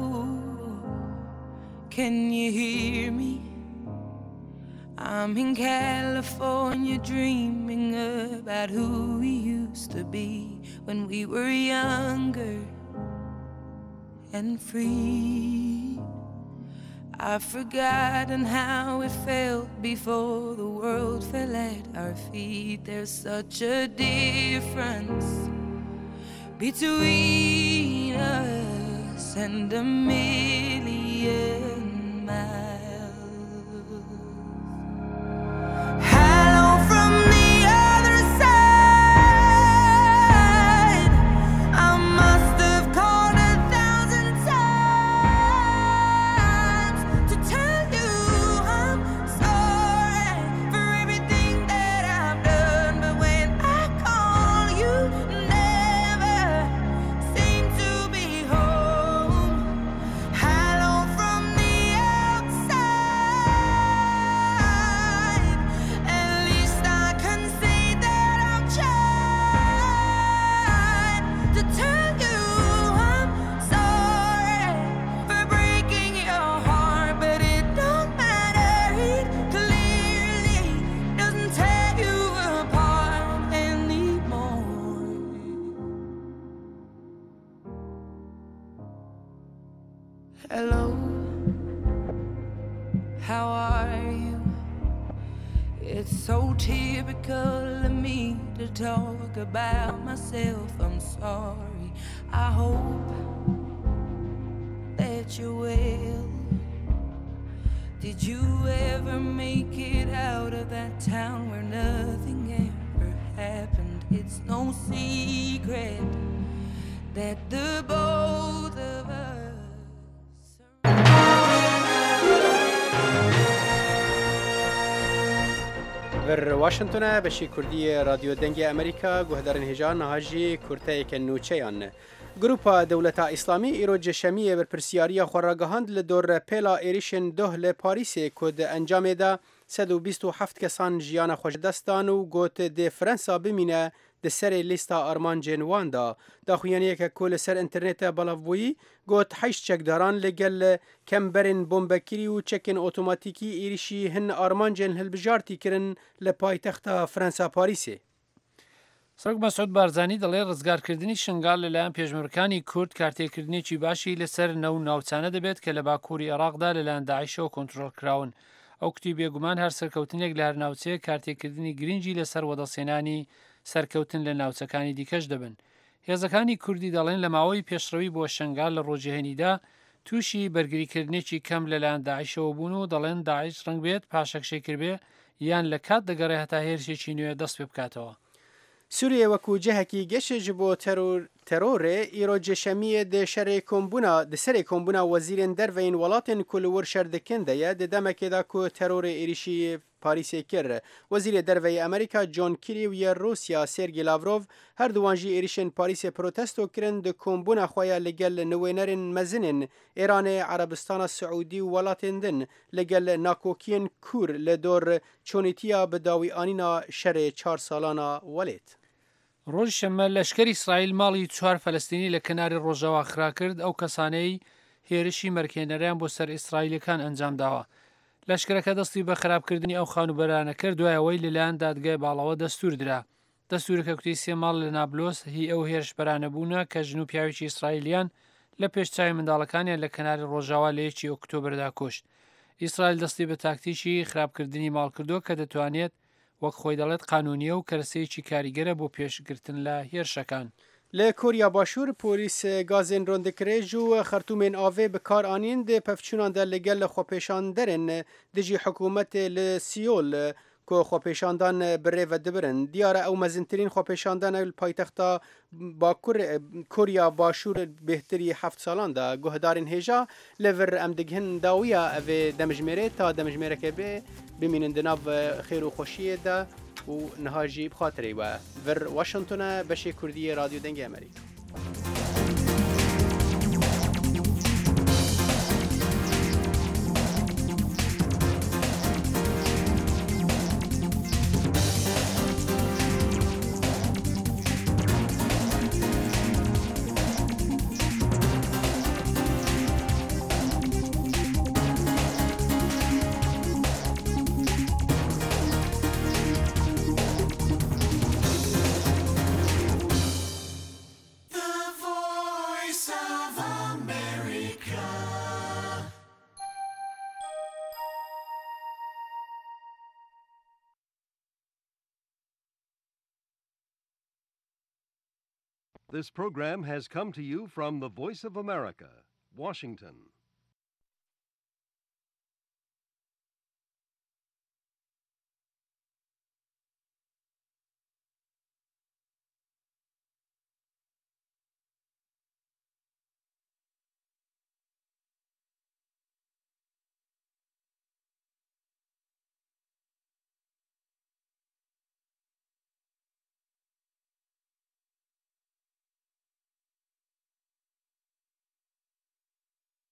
S1: can you hear me? I'm in California dreaming about who we used to be when we were younger and free. I've forgotten how it felt before the world fell at our feet. There's such a difference between us and a million miles. Hello, how are you? It's so typical of me to talk about myself. I'm sorry. I hope that you're well. Did you ever make it out of that town where nothing ever happened? It's no secret that the both of us
S2: بر واشنطن بشی کردی رادیو دنگی امریکا گوهدارن هجان نهاجی کرته که نوچهان گروپا دولتا اسلامی ایروج شمیه بر پرسیاریا خوراگهاند لدور پیلا ایریشن دوه لپاریس کد انجام ده صد و بیست و هفت کسان جیان خوش دستان و گوت ده فرانسا بمینه ده سر لیستا آرمان جنوان دا داخویانیه که کل سر انترنت بلاوی گوت حیش چکداران لگل کم برن بومبکری و چکن اوتوماتیکی ایریشی هن آرمان جن هلبجارتی کرن لپای تخت فرانسا پاریسه.
S4: سرک مسعود بارزانی دڵێ ڕزگارکردنی شنگال لەلایەن پێشمەرگەکانی کورد کارتێکردنێکی باشی لەسەر نەو ناوچانە دەبێت کە لە باکووری عێراقدا لەلایەن داعیشەوە کۆنتڕۆڵ کراون. ئەو کتی بێگومان هەر سەرکەوتنێک لە هەرناوچەیە کارتێکردنی گرنگی لەسەر وەدەسێنانی سەرکەوتن لە ناوچەکانی دیکەش دەبن. هێزەکانی کوردی دەڵێن لە ماوەی پێشڕەوی بۆ شنگال لە ڕۆژێهێنیدا تووشی بەرگریکردنێکی کەم لەلایەن داعیشەوە بوون و دەڵێن داعیش ڕەنگ بێت پاشەکشەی کردبێ یان لە کات دەگەڕێ هەتا هێرشێکی نوێ دەست پێ بکاتەوە.
S2: سوریه وکو جهکی گشج بو ترور ترور ایرو جشمیه ده شر کومبونا ده سر کومبونا وزیرن دروین ولاتن کلور شردکنده یا ده دمکه دا کو ترور ایریشی پاریس کر وزیر دروی امریکا جون کری و یا روسیا سرگی لاوروف هر دوانجی ایریشن پاریس پروتستو کرن ده کومبونا خویا لگل نوینرن مزنن ایران عربستان سعودی و ولاتن دن لگل ناکوکین کور لدور چونیتیا بداوی آنینا شر چار سالانا ولید.
S4: ڕۆژ شەمە لەشکەری ئیسرائیل ماڵی چوار فەلەستینی لە کەناری ڕۆژەوا خرا کرد ئەو کەسانەی هێرشی مەرکێنەریان بۆ سەر ئیسرائیلەکان ئەنجام داوە. لەشکرەکە دەستی بە خراپکردنی ئەو خانوبەرانە کرد دوایەوەی لەلایەن دادگای باڵەوە دەستور درا. دەستورەکە کوتی سێ ماڵ لە نابلۆس هی ئەو هێرشبەرانە بوونە کە ژن و پیاوێکی ئیسرائیلیان لە پێشچاوی منداڵەکانیان لە کەناری ڕۆژاوا لە یەکی ئۆکتۆبردا کوشت. ئیسرائیل دەستی بە تاکتیکی خراپکردنی ماڵ کردو کە دەتوانێت وەک خۆی دەڵێت قانونیە و کەرسەیەکی کاریگەرە بۆ پێشگرتن لە هێرشەکان.
S2: لە کوریا باشوور پۆلیس گازên ڕۆندەکرێژ و خەرتومên avê bi kar anîn di pevçûnan de li gel xwepêşanderên di jî hikûmetê li Sîyol ku xwepêşandan bi rê ve dibirin. Diyara ew mezintirîn xwepêşandan li paytexta Kurya Başûr bêhtirî heft salan da guhdarên hêja li vir em digihin dawiya evê demijmêrê ta demijmêreke bê bimînin di nav xêr û xweşiyê de و نهاجی بخاطری و ور واشنطن بشی کردی رادیو دنگ امریکا.
S6: This program has come to you from the Voice of America, Washington.